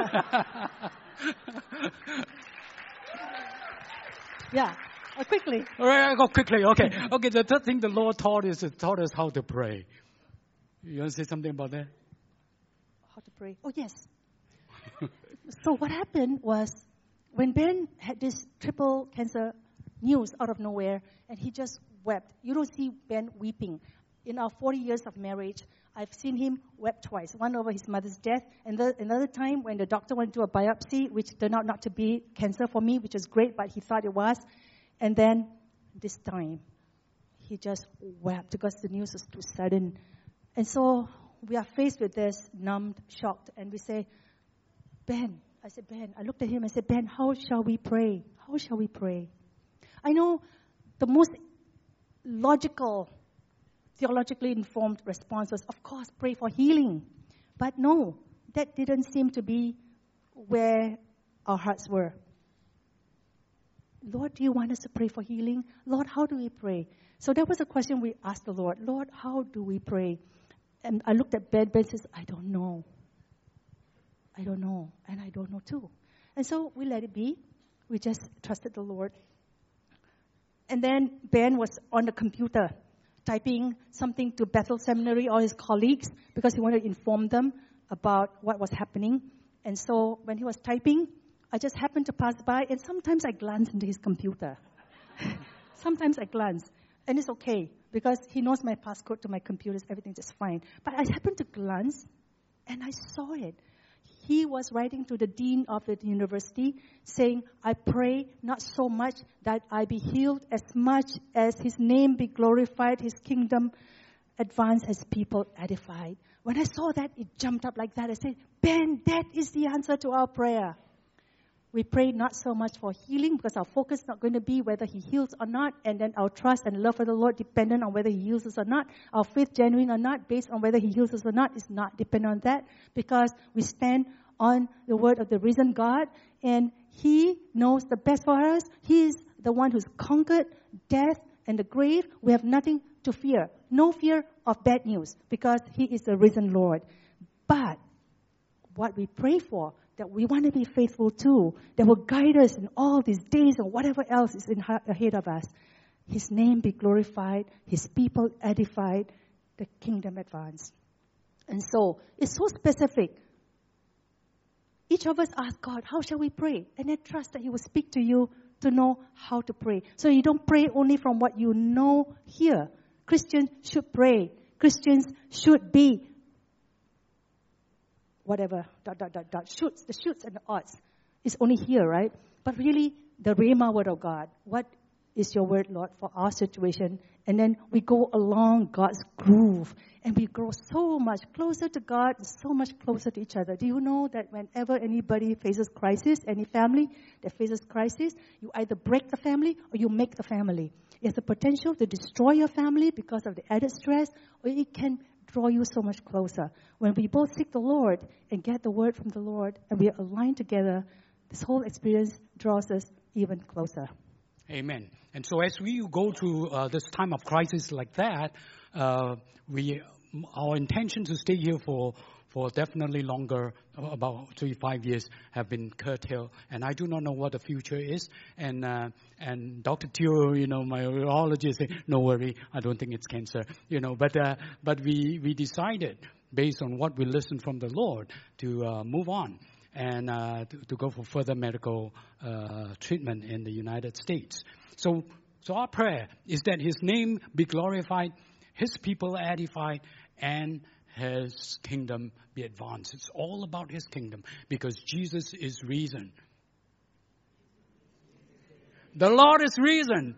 Yeah, uh, quickly. All right, I go quickly. Okay, okay. The third thing the Lord taught is taught us how to pray. You want to say something about that? How to pray. Oh, yes. So what happened was when Ben had this triple cancer news out of nowhere, and he just wept. You don't see Ben weeping. In our forty years of marriage, I've seen him wept twice. One over his mother's death, and the, another time when the doctor went to a biopsy, which turned out not to be cancer for me, which is great, but he thought it was. And then this time, he just wept because the news was too sudden. And so we are faced with this, numbed, shocked, and we say, Ben, I said, Ben, I looked at him and said, Ben, how shall we pray? How shall we pray? I know the most logical, theologically informed response was, of course, pray for healing. But no, that didn't seem to be where our hearts were. Lord, do you want us to pray for healing? Lord, how do we pray? So that was a question we asked the Lord. Lord, how do we pray? And I looked at Ben. Ben says, I don't know. I don't know. And I don't know too. And so we let it be. We just trusted the Lord. And then Ben was on the computer typing something to Bethel Seminary or his colleagues because he wanted to inform them about what was happening. And so when he was typing, I just happened to pass by, and sometimes I glance into his computer. Sometimes I glance. And it's okay because he knows my passcode to my computers, everything's just fine. But I happened to glance and I saw it. He was writing to the dean of the university saying, I pray not so much that I be healed as much as his name be glorified, his kingdom advance, as people edified. When I saw that, it jumped up like that. I said, Ben, that is the answer to our prayer. We pray not so much for healing because our focus is not going to be whether he heals or not, and then our trust and love for the Lord dependent on whether he heals us or not. Our faith genuine or not, based on whether he heals us or not, is not dependent on that because we stand on the word of the risen God, and he knows the best for us. He is the one who's conquered death and the grave. We have nothing to fear. No fear of bad news because he is the risen Lord. But what we pray for, that we want to be faithful to, that will guide us in all these days or whatever else is in, ahead of us. His name be glorified, his people edified, the kingdom advance. And so, it's so specific. Each of us ask God, how shall we pray? And then trust that he will speak to you to know how to pray. So you don't pray only from what you know here. Christians should pray. Christians should be whatever, dot, dot, dot, dot, shoots, the shoots and the odds is only here, right? But really, the Rhema word of God. What is your word, Lord, for our situation? And then we go along God's groove, and we grow so much closer to God, so much closer to each other. Do you know that whenever anybody faces crisis, any family that faces crisis, you either break the family or you make the family. It has the potential to destroy your family because of the added stress, or it can draw you so much closer. When we both seek the Lord and get the word from the Lord and we are aligned together, this whole experience draws us even closer. Amen. And so as we go through uh, this time of crisis like that, uh, we our intention to stay here for for definitely longer, about three, five years, have been curtailed. And I do not know what the future is. And uh, and Doctor Teo, you know, my urologist, said, no worry, I don't think it's cancer. You know, but uh, but we, we decided, based on what we listened from the Lord, to uh, move on and uh, to, to go for further medical uh, treatment in the United States. So, so our prayer is that his name be glorified, his people edified, and his kingdom be advanced. It's all about his kingdom because Jesus is risen. The Lord is risen.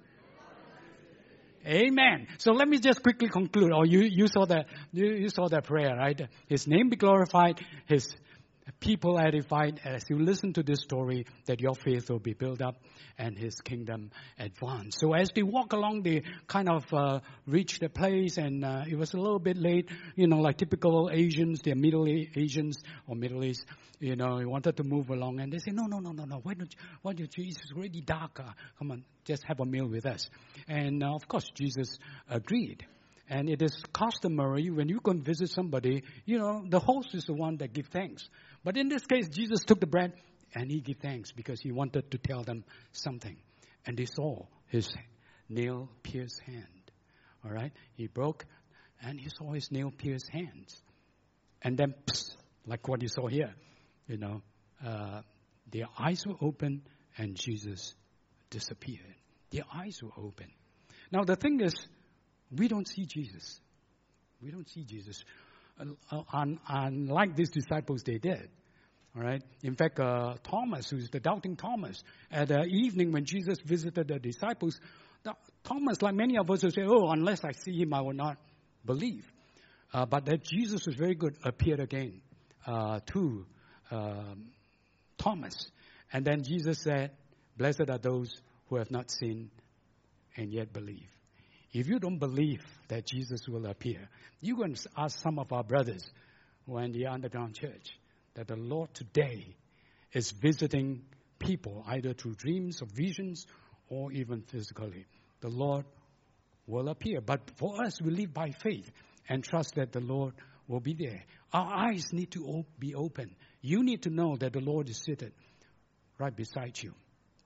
Amen. So let me just quickly conclude. Oh, you, you saw that you, you saw that prayer, right? His name be glorified, his people edified. As you listen to this story, that your faith will be built up and his kingdom advance. So as they walk along, they kind of uh, reach the place, and uh, it was a little bit late, you know, like typical Asians, they're Middle Asians or Middle East, you know, they wanted to move along, and they say, no, no, no, no, no, why don't you, why don't you, it's already dark, uh, come on, just have a meal with us. And uh, of course, Jesus agreed. And it is customary when you go and visit somebody, you know, the host is the one that gives thanks. But in this case, Jesus took the bread and he gave thanks because he wanted to tell them something. And they saw his nail-pierced hand. All right? He broke and he saw his nail-pierced hands. And then, psst, like what you saw here, you know, uh, their eyes were open and Jesus disappeared. Their eyes were open. Now, the thing is, we don't see Jesus. We don't see Jesus. Uh, un- unlike these disciples, they did. All right. In fact, uh, Thomas, who's the doubting Thomas, at the evening when Jesus visited the disciples, the, Thomas, like many of us, will say, "Oh, unless I see him, I will not believe." Uh, but that Jesus was very good, appeared again uh, to uh, Thomas, and then Jesus said, "Blessed are those who have not seen and yet believe." If you don't believe that Jesus will appear, you can ask some of our brothers who are in the underground church that the Lord today is visiting people either through dreams or visions or even physically. The Lord will appear. But for us, we live by faith and trust that the Lord will be there. Our eyes need to op- be open. You need to know that the Lord is seated right beside you.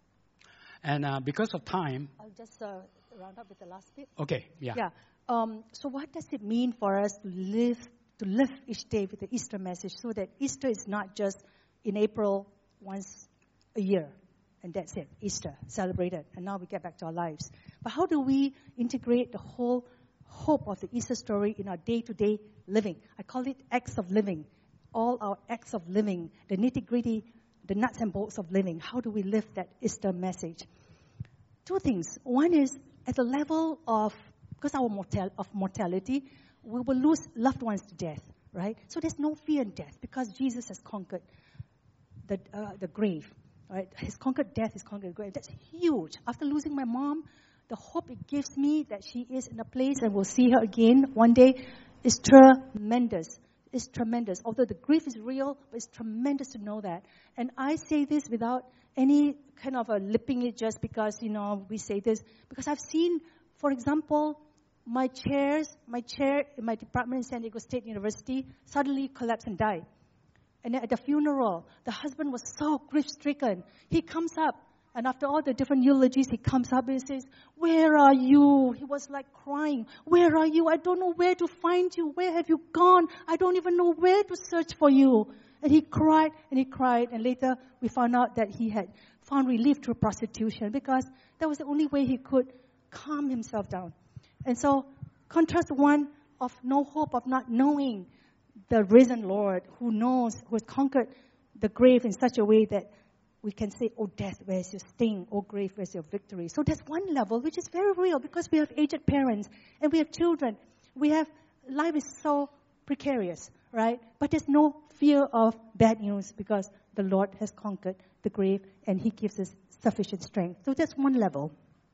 And uh, because of time... I'll just uh, round up with the last bit. Okay, yeah. Yeah. Um, so what does it mean for us to live, to live each day with the Easter message so that Easter is not just in April once a year and that's it, Easter, celebrated, and now we get back to our lives. But how do we integrate the whole hope of the Easter story in our day-to-day living? I call it acts of living. All our acts of living, the nitty-gritty, the nuts and bolts of living. How do we live that Easter message? Two things. One is at the level of, because our mortal, of mortality, we will lose loved ones to death, right? So there's no fear in death because Jesus has conquered the uh, the grave, right? He's conquered death, he's conquered the grave. That's huge. After losing my mom, the hope it gives me that she is in a place and we'll see her again one day is tremendous. It's tremendous. Although the grief is real, but it's tremendous to know that. And I say this without any kind of a lipping it just because, you know, we say this. Because I've seen, for example, my chairs, my chair in my department in San Diego State University suddenly collapsed and died. And then at the funeral, the husband was so grief-stricken. He comes up, and after all the different eulogies, he comes up and says, "Where are you?" He was like crying. "Where are you? I don't know where to find you. Where have you gone? I don't even know where to search for you." And he cried and he cried. And later we found out that he had found relief through prostitution because that was the only way he could calm himself down. And so contrast one of no hope, of not knowing the risen Lord who knows, who has conquered the grave in such a way that we can say, "Oh, death, where's your sting? Oh, grave, where's your victory?" So that's one level which is very real because we have aged parents and we have children. We have, life is so precarious, right? But there's no fear of bad news because the Lord has conquered the grave and He gives us sufficient strength. So that's one level.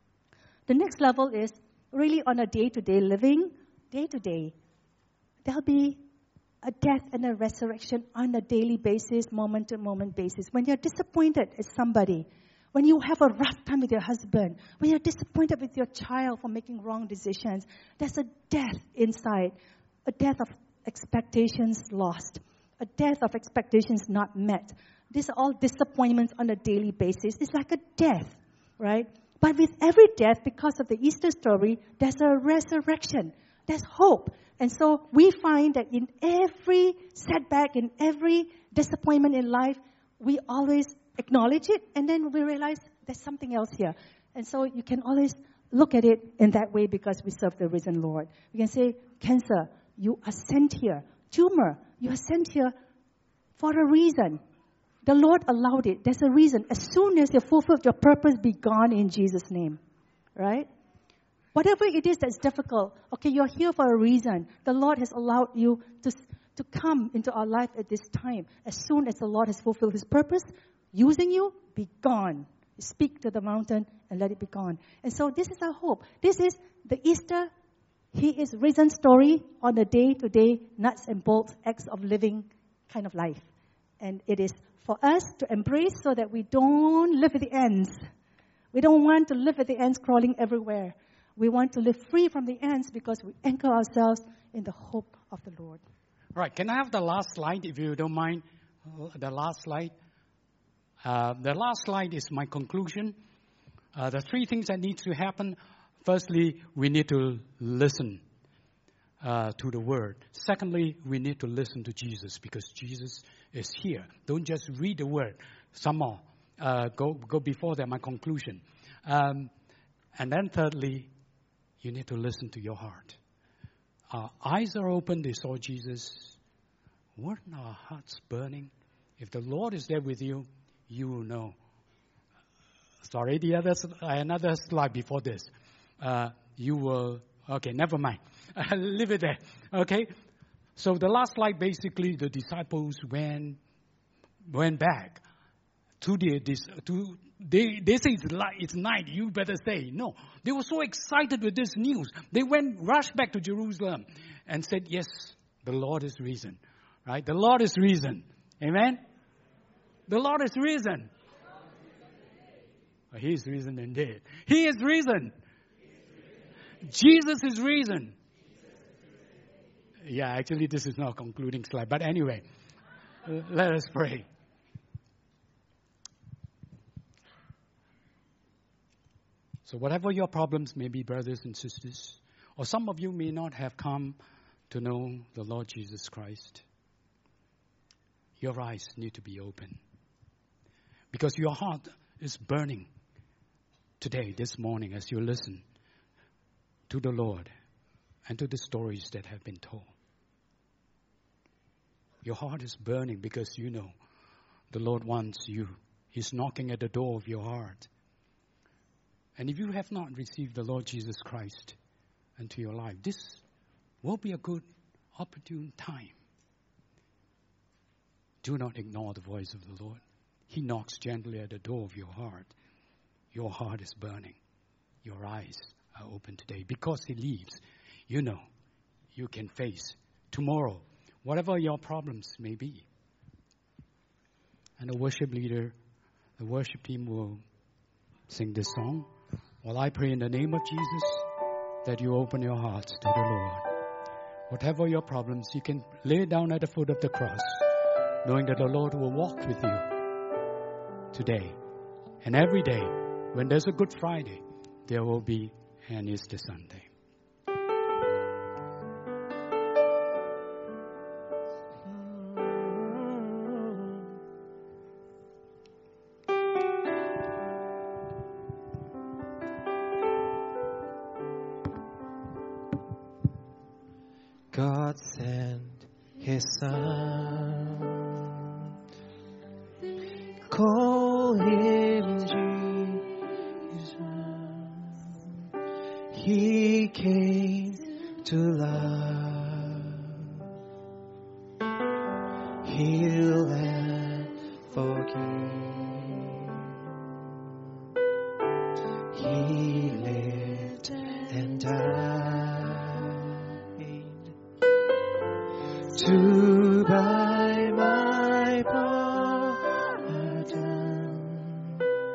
The next level is really on a day-to-day living, day-to-day. There'll be a death and a resurrection on a daily basis, moment-to-moment basis. When you're disappointed at somebody, when you have a rough time with your husband, when you're disappointed with your child for making wrong decisions, there's a death inside, a death of expectations lost, a death of expectations not met. These are all disappointments on a daily basis. It's like a death, right? But with every death, because of the Easter story, there's a resurrection. There's hope. And so we find that in every setback, in every disappointment in life, we always acknowledge it, and then we realize there's something else here. And so you can always look at it in that way because we serve the risen Lord. We can say, "Cancer, you are sent here. Tumor, you are sent here for a reason. The Lord allowed it. There's a reason. As soon as you fulfilled your purpose, be gone in Jesus' name." Right? Whatever it is that's difficult, okay, you're here for a reason. The Lord has allowed you to, to come into our life at this time. As soon as the Lord has fulfilled His purpose, using you, be gone. Speak to the mountain and let it be gone. And so this is our hope. This is the Easter, He is risen story on a day-to-day, nuts and bolts, acts of living kind of life. And it is for us to embrace so that we don't live at the ends. We don't want to live at the ends crawling everywhere. We want to live free from the ends because we anchor ourselves in the hope of the Lord. Right. Can I have the last slide, if you don't mind? The last slide. Uh, the last slide is my conclusion. Uh, the three things that need to happen. Firstly, we need to listen uh, to the Word. Secondly, we need to listen to Jesus because Jesus is here. Don't just read the Word. Some more. Uh, go, go before that, my conclusion. Um, and then thirdly, you need to listen to your heart. Our eyes are open. They saw Jesus. Weren't our hearts burning? If the Lord is there with you, you will know. Sorry, the other another slide before this. Uh, you will. Okay, never mind. Leave it there. Okay. So the last slide, basically, the disciples went went back to the this to. They they say it's light, it's night. You better say no. They were so excited with this news. They went rushed back to Jerusalem and said, "Yes, the Lord is risen." Right? The Lord is risen. Amen. The Lord is risen. Oh, He is risen indeed. He is risen. Jesus is risen. Yeah, actually, this is not a concluding slide. But anyway, let us pray. So whatever your problems may be, brothers and sisters, or some of you may not have come to know the Lord Jesus Christ, your eyes need to be open. Because your heart is burning today, this morning, as you listen to the Lord and to the stories that have been told. Your heart is burning because you know the Lord wants you. He's knocking at the door of your heart. And if you have not received the Lord Jesus Christ into your life, this will be a good, opportune time. Do not ignore the voice of the Lord. He knocks gently at the door of your heart. Your heart is burning. Your eyes are open today. Because He lives, you know, you can face tomorrow, whatever your problems may be. And the worship leader, the worship team will sing this song. While I pray in the name of Jesus that you open your hearts to the Lord. Whatever your problems, you can lay down at the foot of the cross, knowing that the Lord will walk with you today. And every day, when there's a Good Friday, there will be an Easter Sunday. God sent His Son. Call Him Jesus. He came to love, heal and forgive. He lived and died to buy my pardon,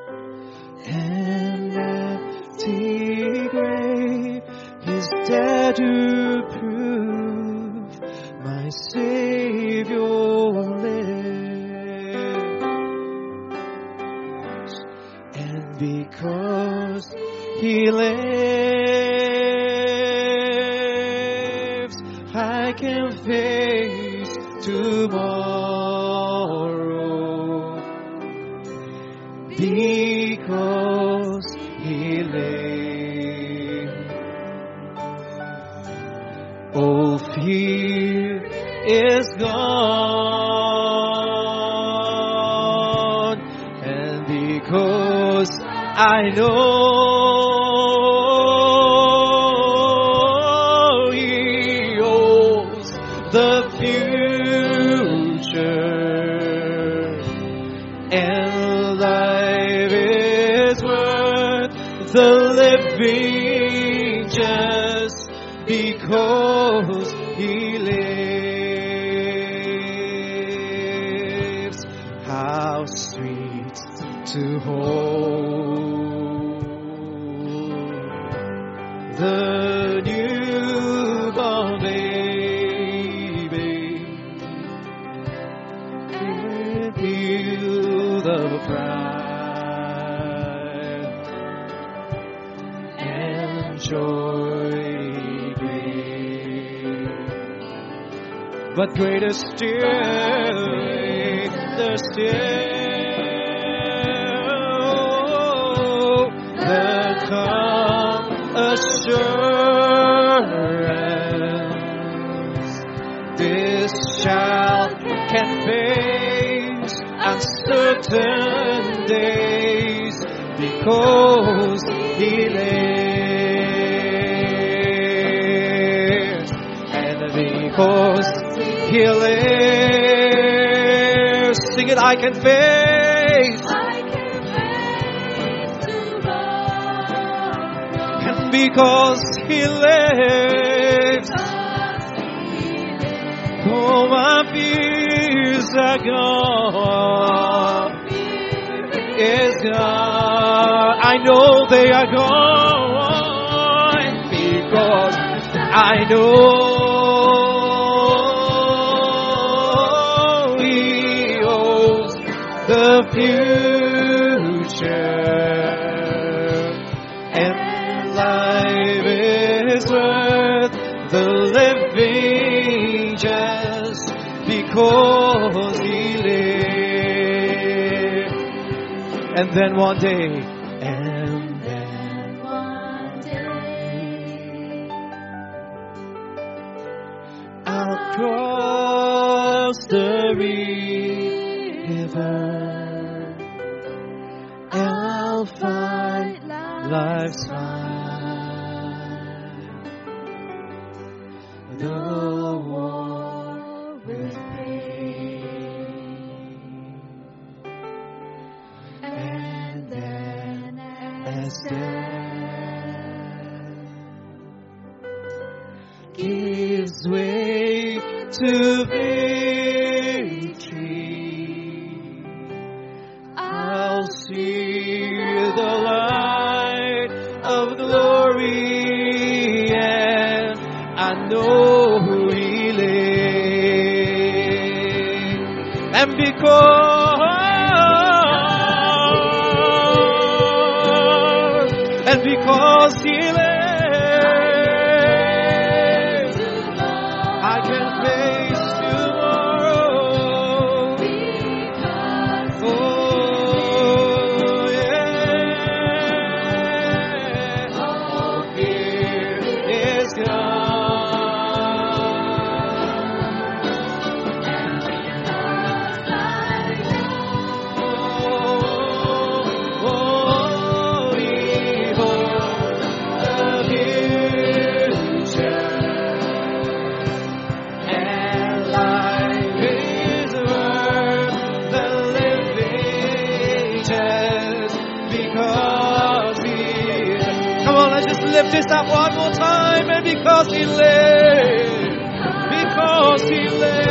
and empty grave is dead to prove my Savior lives. And because He lives, I can face tomorrow. Because He lives, all fear is gone. And because I know He holds the future, and life is worth the living just because He lives. How sweet to hold the newborn baby, with you the bride, and joy great. But greater still, greater still, the calm assurance this child can face uncertain days because He lives, and because He lives, sing it, I can face, I can face tomorrow. and because He lives, all my fears are gone, is gone. I know they are gone because I know He owns the future, and life is worth the living just because He lived. And then one day, and then One day, turn, and I'll fight life's fight. The war with pain, and then as death gives way to victory, I'll see the light of glory, and I know who He lives. And because, and because He lives, I can face tomorrow. Oh, yeah. All fear is lift this up one more time, and because He lives, because He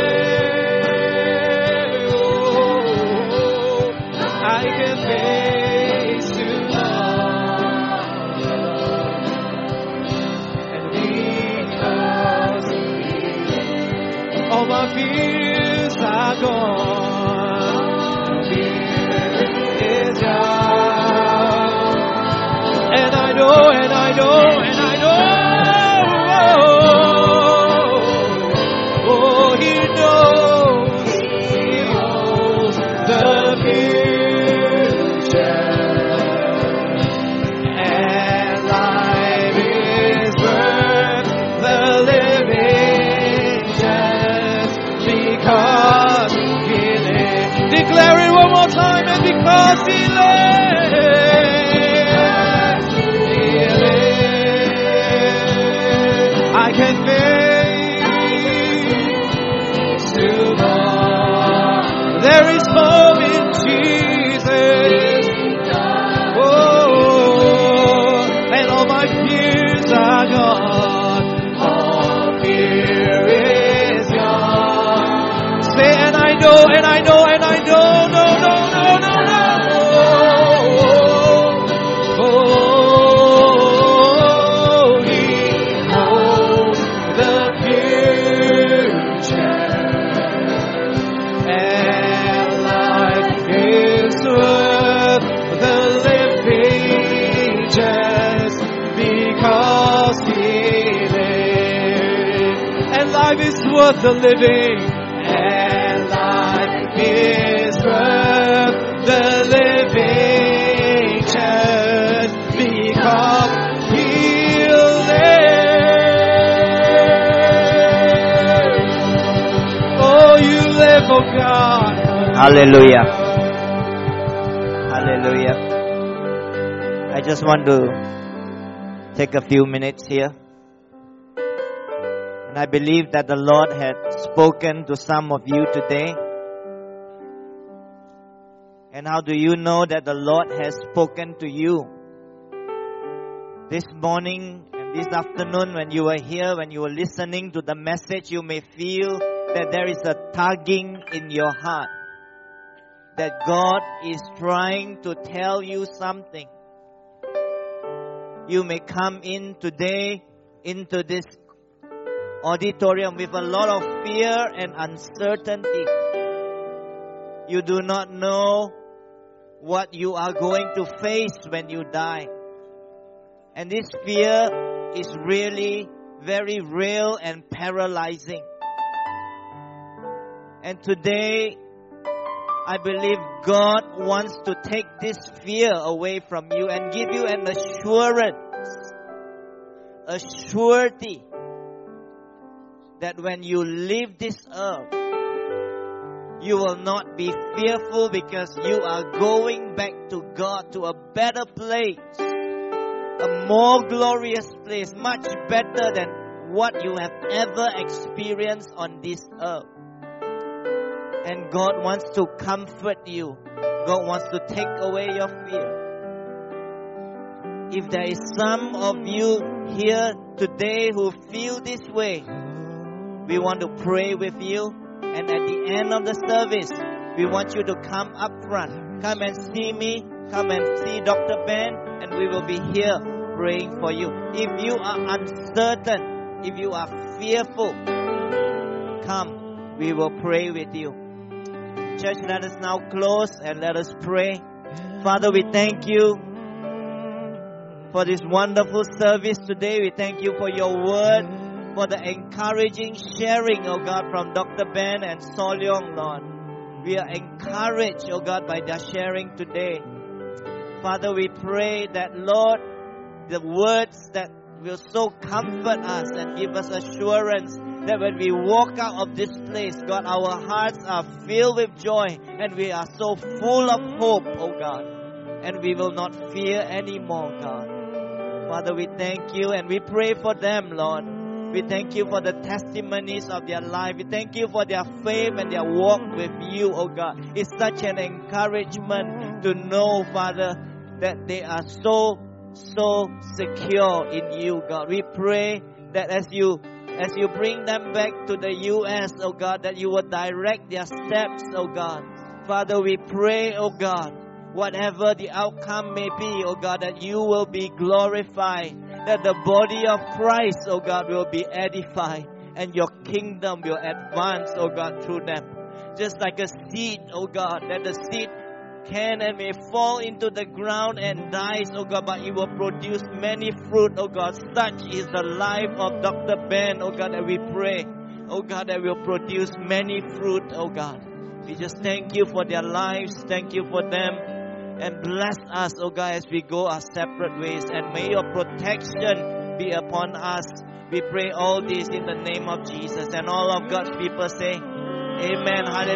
lives, oh, I can face tomorrow, and because He lives, all my fears are gone, fear is gone, and I know, and I know, and I know, oh, He knows, He knows the future, and life is worth the living just because He lives. Declare it one more time, and because He lives. I can face tomorrow. There is hope in Jesus. Oh, and all my fears are gone. All fear is gone. Say, and I know, and I know, and I know, no, no, no, no, no. Oh, oh. Life is worth the living, and life is worth the living just because He lives. Oh, you live, oh God. Hallelujah. Hallelujah. I just want to take a few minutes here. I believe that the Lord had spoken to some of you today. And how do you know that the Lord has spoken to you? This morning and this afternoon, when you were here, when you were listening to the message, you may feel that there is a tugging in your heart, that God is trying to tell you something. You may come in today into this auditorium with a lot of fear and uncertainty. You do not know what you are going to face when you die. And this fear is really very real and paralyzing. And today, I believe God wants to take this fear away from you and give you an assurance, a surety that when you leave this earth, You will not be fearful because you are going back to God, to a better place, a more glorious place, much better than what you have ever experienced on this earth. And God wants to comfort you. God wants to take away your fear. If there is some of you here today who feel this way, we want to pray with you. And at the end of the service, we want you to come up front. Come and see me. Come and see Doctor Ben. And we will be here praying for you. If you are uncertain, if you are fearful, come. We will pray with you. Church, let us now close and let us pray. Father, we thank you for this wonderful service today. We thank you for your word, for the encouraging sharing, oh God, from Doctor Ben and Sol Leong, Lord. We are encouraged, oh God, by their sharing today. Father, we pray that, Lord, the words that will so comfort us and give us assurance that when we walk out of this place, God, our hearts are filled with joy and we are so full of hope, oh God. And we will not fear anymore, God. Father, we thank you and we pray for them, Lord. We thank you for the testimonies of their life. We thank you for their faith and their walk with you, oh God. It's such an encouragement to know, Father, that they are so, so secure in you, God. We pray that as you As you bring them back to the U S, oh God, that you will direct their steps, oh God. Father, we pray, oh God, whatever the outcome may be, oh God, that you will be glorified, that the body of Christ, oh God, will be edified, and your kingdom will advance, oh God, through them. Just like a seed, oh God, that the seed can and may fall into the ground and dies, oh God, but it will produce many fruit, oh God. Such is the life of Doctor Ben, oh God, that we pray, oh God, that will produce many fruit, oh God. We just thank you for their lives, thank you for them, and bless us, oh God, as we go our separate ways, and may your protection be upon us. We pray all this in the name of Jesus, and all of God's people say, Amen. Hallelujah.